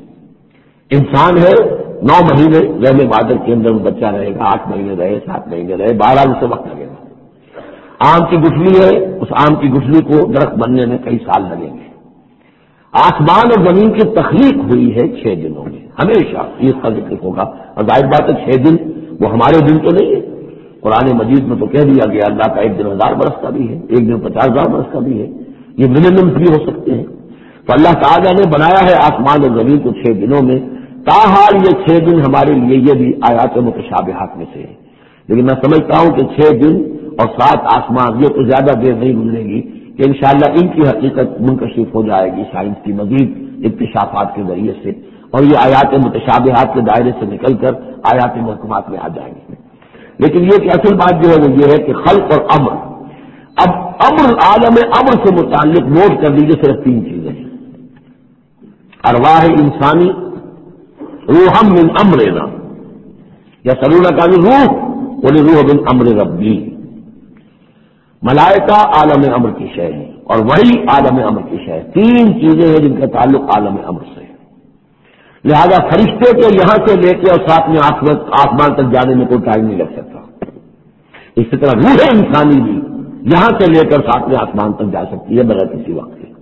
انسان ہے 9 مہینے رحم مادر کے اندر بچہ رہے گا، 8 مہینے رہے، 7 مہینے رہے، 12 سے وقت لگے گا. آم کی گٹھلی ہے، اس آم کی گٹھلی کو درخت بننے میں کئی سال لگیں گے. آسمان اور زمین کی تخلیق ہوئی ہے 6 دنوں میں. ہمیشہ اس کا ذکر ہوگا اور ظاہر بات ہے 6 دن وہ ہمارے دن تو نہیں ہے. قرآن مجید میں تو کہہ دیا گیا اللہ کا ایک دن 1000 برس کا بھی ہے، ایک دن 50,000 برس کا بھی ہے، یہ ملینمز بھی ہو سکتے ہیں. تو اللہ تعالیٰ نے بنایا ہے آسمان اور زمین کو 6 دنوں میں. تاحال یہ 6 دن ہمارے لیے یہ بھی آیات متشابہات میں سے ہے. لیکن میں سمجھتا ہوں کہ 6 دن اور 7 آسمان یہ تو زیادہ دیر نہیں گزرے گی کہ انشاءاللہ ان کی حقیقت منکشف ہو جائے گی سائنس کی مزید اکتشافات کے ذریعے سے، اور یہ آیات متشابہات کے دائرے سے نکل کر آیات محکمات میں آ جائیں گے. لیکن یہ کہ اصل بات جو ہے وہ یہ ہے کہ خلق اور امر. اب امر، عالم امر سے متعلق نوٹ کر لیجیے صرف 3 چیزیں ہیں. ارواح انسانی، روحم من امرنا، یا سلولہ کا روح بولے روح من امر ربی. ملائکہ عالم امر کی شے ہے اور وہی عالم امر کی شے ہے. 3 چیزیں ہیں جن کا تعلق عالم امر سے ہے. لہذا فرشتے کے یہاں سے لے کے اور ساتھ میں آسمان تک جانے میں کوئی ٹائم نہیں لگ سکتا. اسی طرح روح انسانی بھی یہاں سے لے کر ساتھ میں آسمان تک جا سکتی ہے بغیر کسی وقت کے.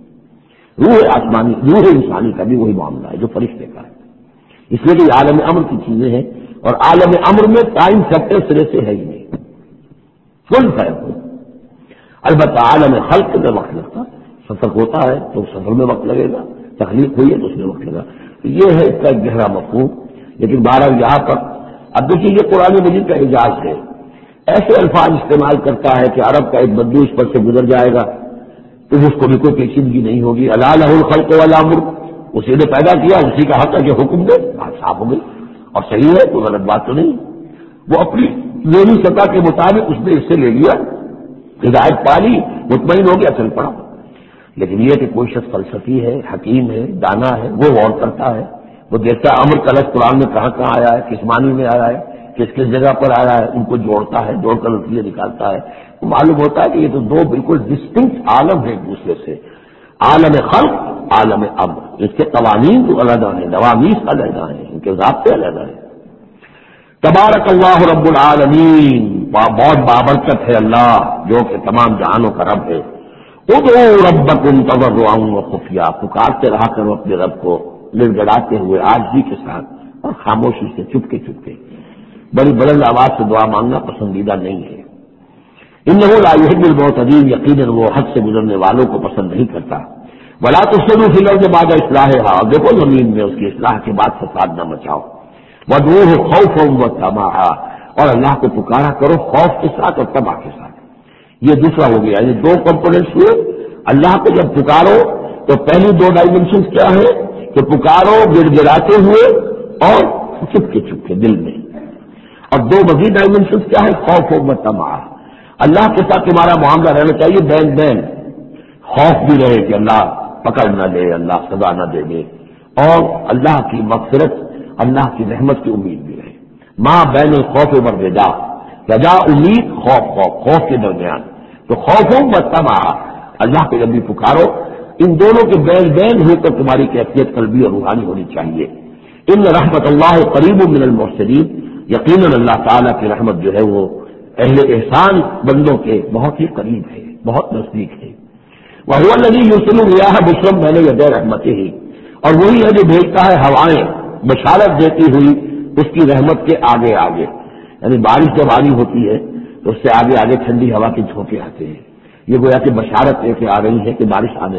روح انسانی کا بھی وہی معاملہ ہے جو فرشتے کا ہے. اس لیے کہ یہ عالم امر کی چیزیں ہیں اور عالم امر میں ٹائم فیکٹر سرے سے ہے ہی نہیں، فل فرق ہو. البتہ عالم خلق میں وقت لگتا، سفر ہوتا ہے تو سفر میں وقت لگے گا، تخلیق ہوئی ہے تو اس میں وقت لگا. یہ ہے اس کا ایک گہرا مفہوم. لیکن بہرحال یہاں پر اب دیکھیے یہ قرآن مجید کا اعجاز ہے. ایسے الفاظ استعمال کرتا ہے کہ عرب کا ایک بدو اس پر سے گزر جائے گا تو اس کو بھی کوئی پیچیدگی نہیں ہوگی. الا لہ الخلق والامر، اسی نے پیدا کیا، اسی کا حق ہے کہ حکم دے. بات صاف ہو گئی اور صحیح ہے، کوئی غلط بات تو نہیں. وہ اپنی ذہنی سطح کے مطابق اس نے اس سے لے لیا، ہدایت پالی، مطمئن ہو گیا، چل پڑا. لیکن یہ کہ کوئی شخص فلسفی ہے، حکیم ہے، دانا ہے، وہ غور کرتا ہے، وہ دیکھتا ہے امر کا لفظ قرآن میں کہاں کہاں آیا ہے، کس معنی میں آیا ہے، کس کس جگہ پر آیا ہے، ان کو جوڑتا ہے، جوڑ کر نتیجے نکالتا ہے. تو معلوم ہوتا ہے کہ یہ تو 2 بالکل ڈسٹنکٹ عالم ہیں ایک دوسرے سے. عالم خلق، عالم امر. اس کے قوانین تو علیحدہ ہیں، نوامیس علیحدہ ہیں، ان کے ضابطے علیحدہ ہیں. تبارک اللہ رب العالمین، بہت بابرکت ہے اللہ جو کہ تمام جہانوں کا رب ہے. ادعوا ربکم تضرعا وخفیا، پکارتے رہا کرو اپنے رب کو گڑ گڑاتے ہوئے، عاجزی کے ساتھ اور خاموشی سے، چپکے چپکے. بڑی بلند آواز سے دعا مانگنا پسندیدہ نہیں ہے. انہ لا یحب المعتدین، یقیناً وہ حد سے گزرنے والوں کو پسند نہیں کرتا. ولا تفسدوا فی الارض بعد اصلاحها، اور دیکھو زمین میں اس کی اصلاح کے بعد فساد نہ مچاؤ. وادعوه خوفا وطمعا، اور اللہ کو پکارا کرو خوف کے ساتھ اور طمع کے ساتھ. یہ دوسرا ہو گیا. یہ 2 کمپوننٹس ہوئے. اللہ کو جب پکارو تو پہلی 2 ڈائمنشنز کیا ہے کہ پکارو گڑ گڑاتے ہوئے اور چپکے چپکے دل میں. اور 2 مزید ڈائمنشنز کیا ہے؟ خوف و طمع. اللہ کے ساتھ تمہارا معاملہ رہنا چاہیے بین بین. خوف بھی رہے کہ اللہ پکڑ نہ لے، اللہ سزا نہ دے دے، اور اللہ کی مغفرت، اللہ کی رحمت کی امید بھی رہے. ماں بین الخوف والرجا، رجا امید، خوف کے درمیان. تو خوف و طمع، اللہ کے جب بھی پکارو ان دونوں کے بین بین ہو کر تمہاری کیفیت قلبی اور روحانی ہونی چاہیے. ان رحمت اللہ قریب من المحسنین، یقیناً اللہ تعالیٰ کی رحمت جو ہے وہ اہل احسان بندوں کے بہت ہی قریب ہے، بہت نزدیک ہے. وَهُوَ الَّذِي يُرْسِلُ الرِّيَاحَ بُشْرًا بَيْنَ يَدَيْ رَحْمَتِهِ، اور وہی ہے جو بھیجتا ہے ہوائیں بشارت دیتی ہوئی اس کی رحمت کے آگے آگے. یعنی بارش جب آنی ہوتی ہے تو اس سے آگے آگے ٹھنڈی ہوا کے جھونکے آتے ہیں. یہ گویا کہ بشارت لے کے آ رہی ہے کہ بارش آنے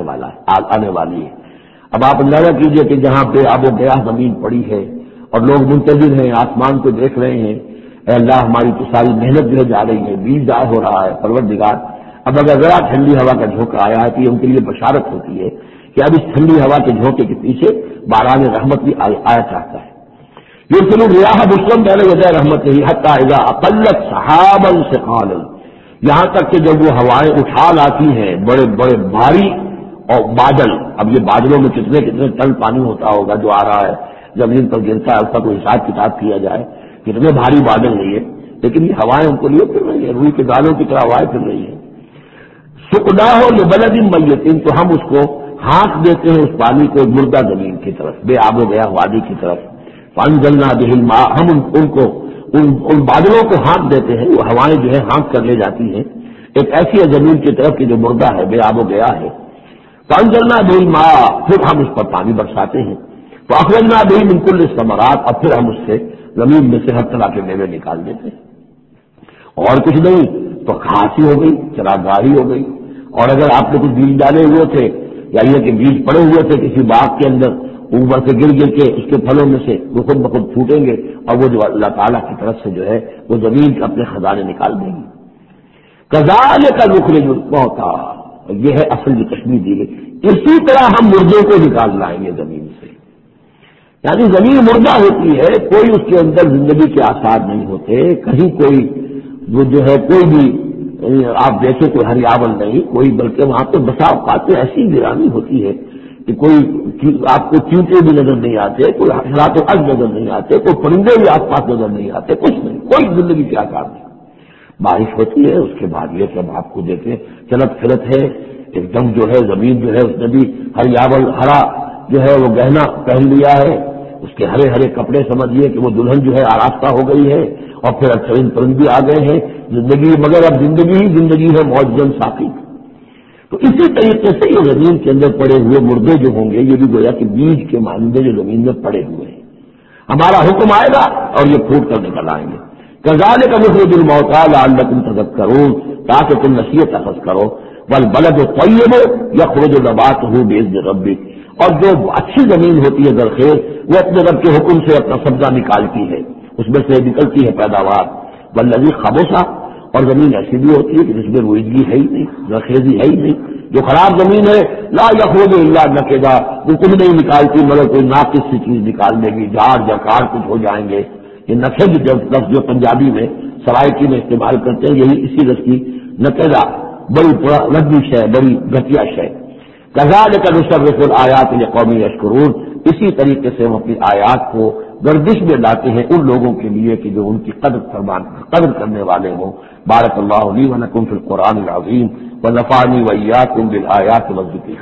والی ہے. اب آپ اندازہ کیجئے کہ جہاں پہ آب و گیا زمین پڑی ہے اور لوگ منتظر ہیں، آسمان کو دیکھ رہے ہیں، اے اللہ ہماری تو ساری محنت جو جا رہی ہے، بیج ضائع ہو رہا ہے، پروردگار اب اگر ذرا ٹھنڈی ہوا کا جھونکا آیا ہے تو یہ ان کے لیے بشارت ہوتی ہے کہ اب اس ٹھنڈی ہوا کے جھونکے کے پیچھے باران رحمت بھی آیا چاہتا ہے. یرسل الرياح بشرا بين يدي رحمته حتى اذا اقلت سحابا ثقالا، یہاں تک کہ جب وہ ہوائیں اٹھا لاتی ہیں بڑے بڑے بھاری اور بادل. اب یہ بادلوں میں کتنے کتنے ٹن پانی ہوتا ہوگا جو آ رہا ہے زمین پر گرتا ہے، اس کا کوئی حساب کتاب کیا جائے کتنے بھاری بادل نہیں ہے، لیکن یہ ہوائیں ان کو لیے پھر رہی ہیں، روئی کے دانوں کی طرح ہوائیں پھر رہی ہیں. سقناہ لبلد میت، تو ہم اس کو ہانک دیتے ہیں اس پانی کو مردہ زمین کی طرف، بے آب و گیا وادی کی طرف. فانزلنا به الماء، ہم ان بادلوں کو ہانک دیتے ہیں، وہ ہوائیں جو ہے ہانک کر لے جاتی ہیں ایک ایسی زمین کی طرف کہ جو مردہ ہے، بے آب و گیا ہے. فانزلنا به الماء، پھر ہم اس پر پانی برساتے ہیں. فاخرجنا به من كل الثمرات، اور پھر ہم اس سے زمین میں سے ہر طرح کے میوے نکال دیتے ہیں. اور کچھ نہیں تو کھانسی ہو گئی، چراگاہی ہو گئی. اور اگر آپ نے کچھ بیج ڈالے ہوئے تھے یا یہ کہ بیج پڑے ہوئے تھے کسی باغ کے اندر، اوپر سے گر کے اس کے پھلوں میں سے وہ خود بخود پھوٹیں گے اور وہ جو اللہ تعالیٰ کی طرف سے جو ہے وہ زمین کے اپنے خزانے نکال دیں گی. کذالک نخرج الموتیٰ، یہ ہے اصل جو تشبیہ دی گئی، اسی طرح ہم مردوں کو نکال لائیں گے زمین سے. یعنی زمین مردہ ہوتی ہے، کوئی اس کے اندر زندگی کے آثار نہیں ہوتے، کہیں کوئی وہ جو ہے کوئی بھی آپ دیکھیں کوئی ہریاول نہیں کوئی، بلکہ وہاں پہ بسا اوقات ایسی ویرانی ہوتی ہے کہ کوئی آپ کو چیونٹے بھی نظر نہیں آتے، کوئی حشرات و حج نظر نہیں آتے، کوئی پرندے بھی آس پاس نظر نہیں آتے، کچھ نہیں، کوئی زندگی کے آثار نہیں۔ بارش ہوتی ہے، اس کے بعد یہ سب آپ کو دیکھیں چلت پھرت ہے، ایک دم جو ہے زمین جو ہے اس نے بھی ہریاول ہرا جو ہے وہ گہنا پہن لیا ہے، اس کے ہرے ہرے کپڑے سمجھیے کہ وہ دلہن جو ہے آراستہ ہو گئی ہے، اور پھر اچھے پرندے آ گئے ہیں زندگی، مگر اب زندگی ہی زندگی ہے موجن ساقی۔ تو اسی طریقے سے یہ زمین کے اندر پڑے ہوئے مردے جو ہوں گے یہ بھی گویا کہ بیج کے مانندے جو زمین میں پڑے ہوئے ہیں، ہمارا حکم آئے گا اور یہ پھوٹ کر نکل آئیں گے۔ کذالک نخرج الموتى لعلکم تذکرون، تاکہ تم نصیحت اخذ کرو۔ والبلد الطیب یخرج نباتہ باذن ربک، اور جو اچھی زمین ہوتی ہے زرخیز وہ اپنے رب کے حکم سے اپنا سبزہ نکالتی ہے، اس میں سے نکلتی ہے پیداوار۔ والذی خبث، اور زمین ایسی بھی ہوتی ہے کہ جس میں روئیدگی ہے ہی نہیں، زرخیزی ہے ہی نہیں، جو خراب زمین ہے لا یخرج الا نکدا، وہ کچھ نہیں نکالتی مگر کوئی ناقص سی چیز نکال دے گی، جھاڑ جھکاڑ کچھ ہو جائیں گے۔ یہ نکد جب لفظ جو پنجابی میں سرائکی میں استعمال کرتے ہیں یہی اسی لفظ کی نکدا، بڑی ردی شے، بڑی گھٹیا شے۔ کذالک نصرف الآیات لقوم یشکرون، اسی طریقے سے ہم اپنی آیات کو گردش میں لاتے ہیں ان لوگوں کے لیے کہ جو ان کی قدر کرنے والے ہوں۔ بارک اللہ لی و لکم فی القرآن العظیم ونفعنی وإیاکم بالآیات والذکر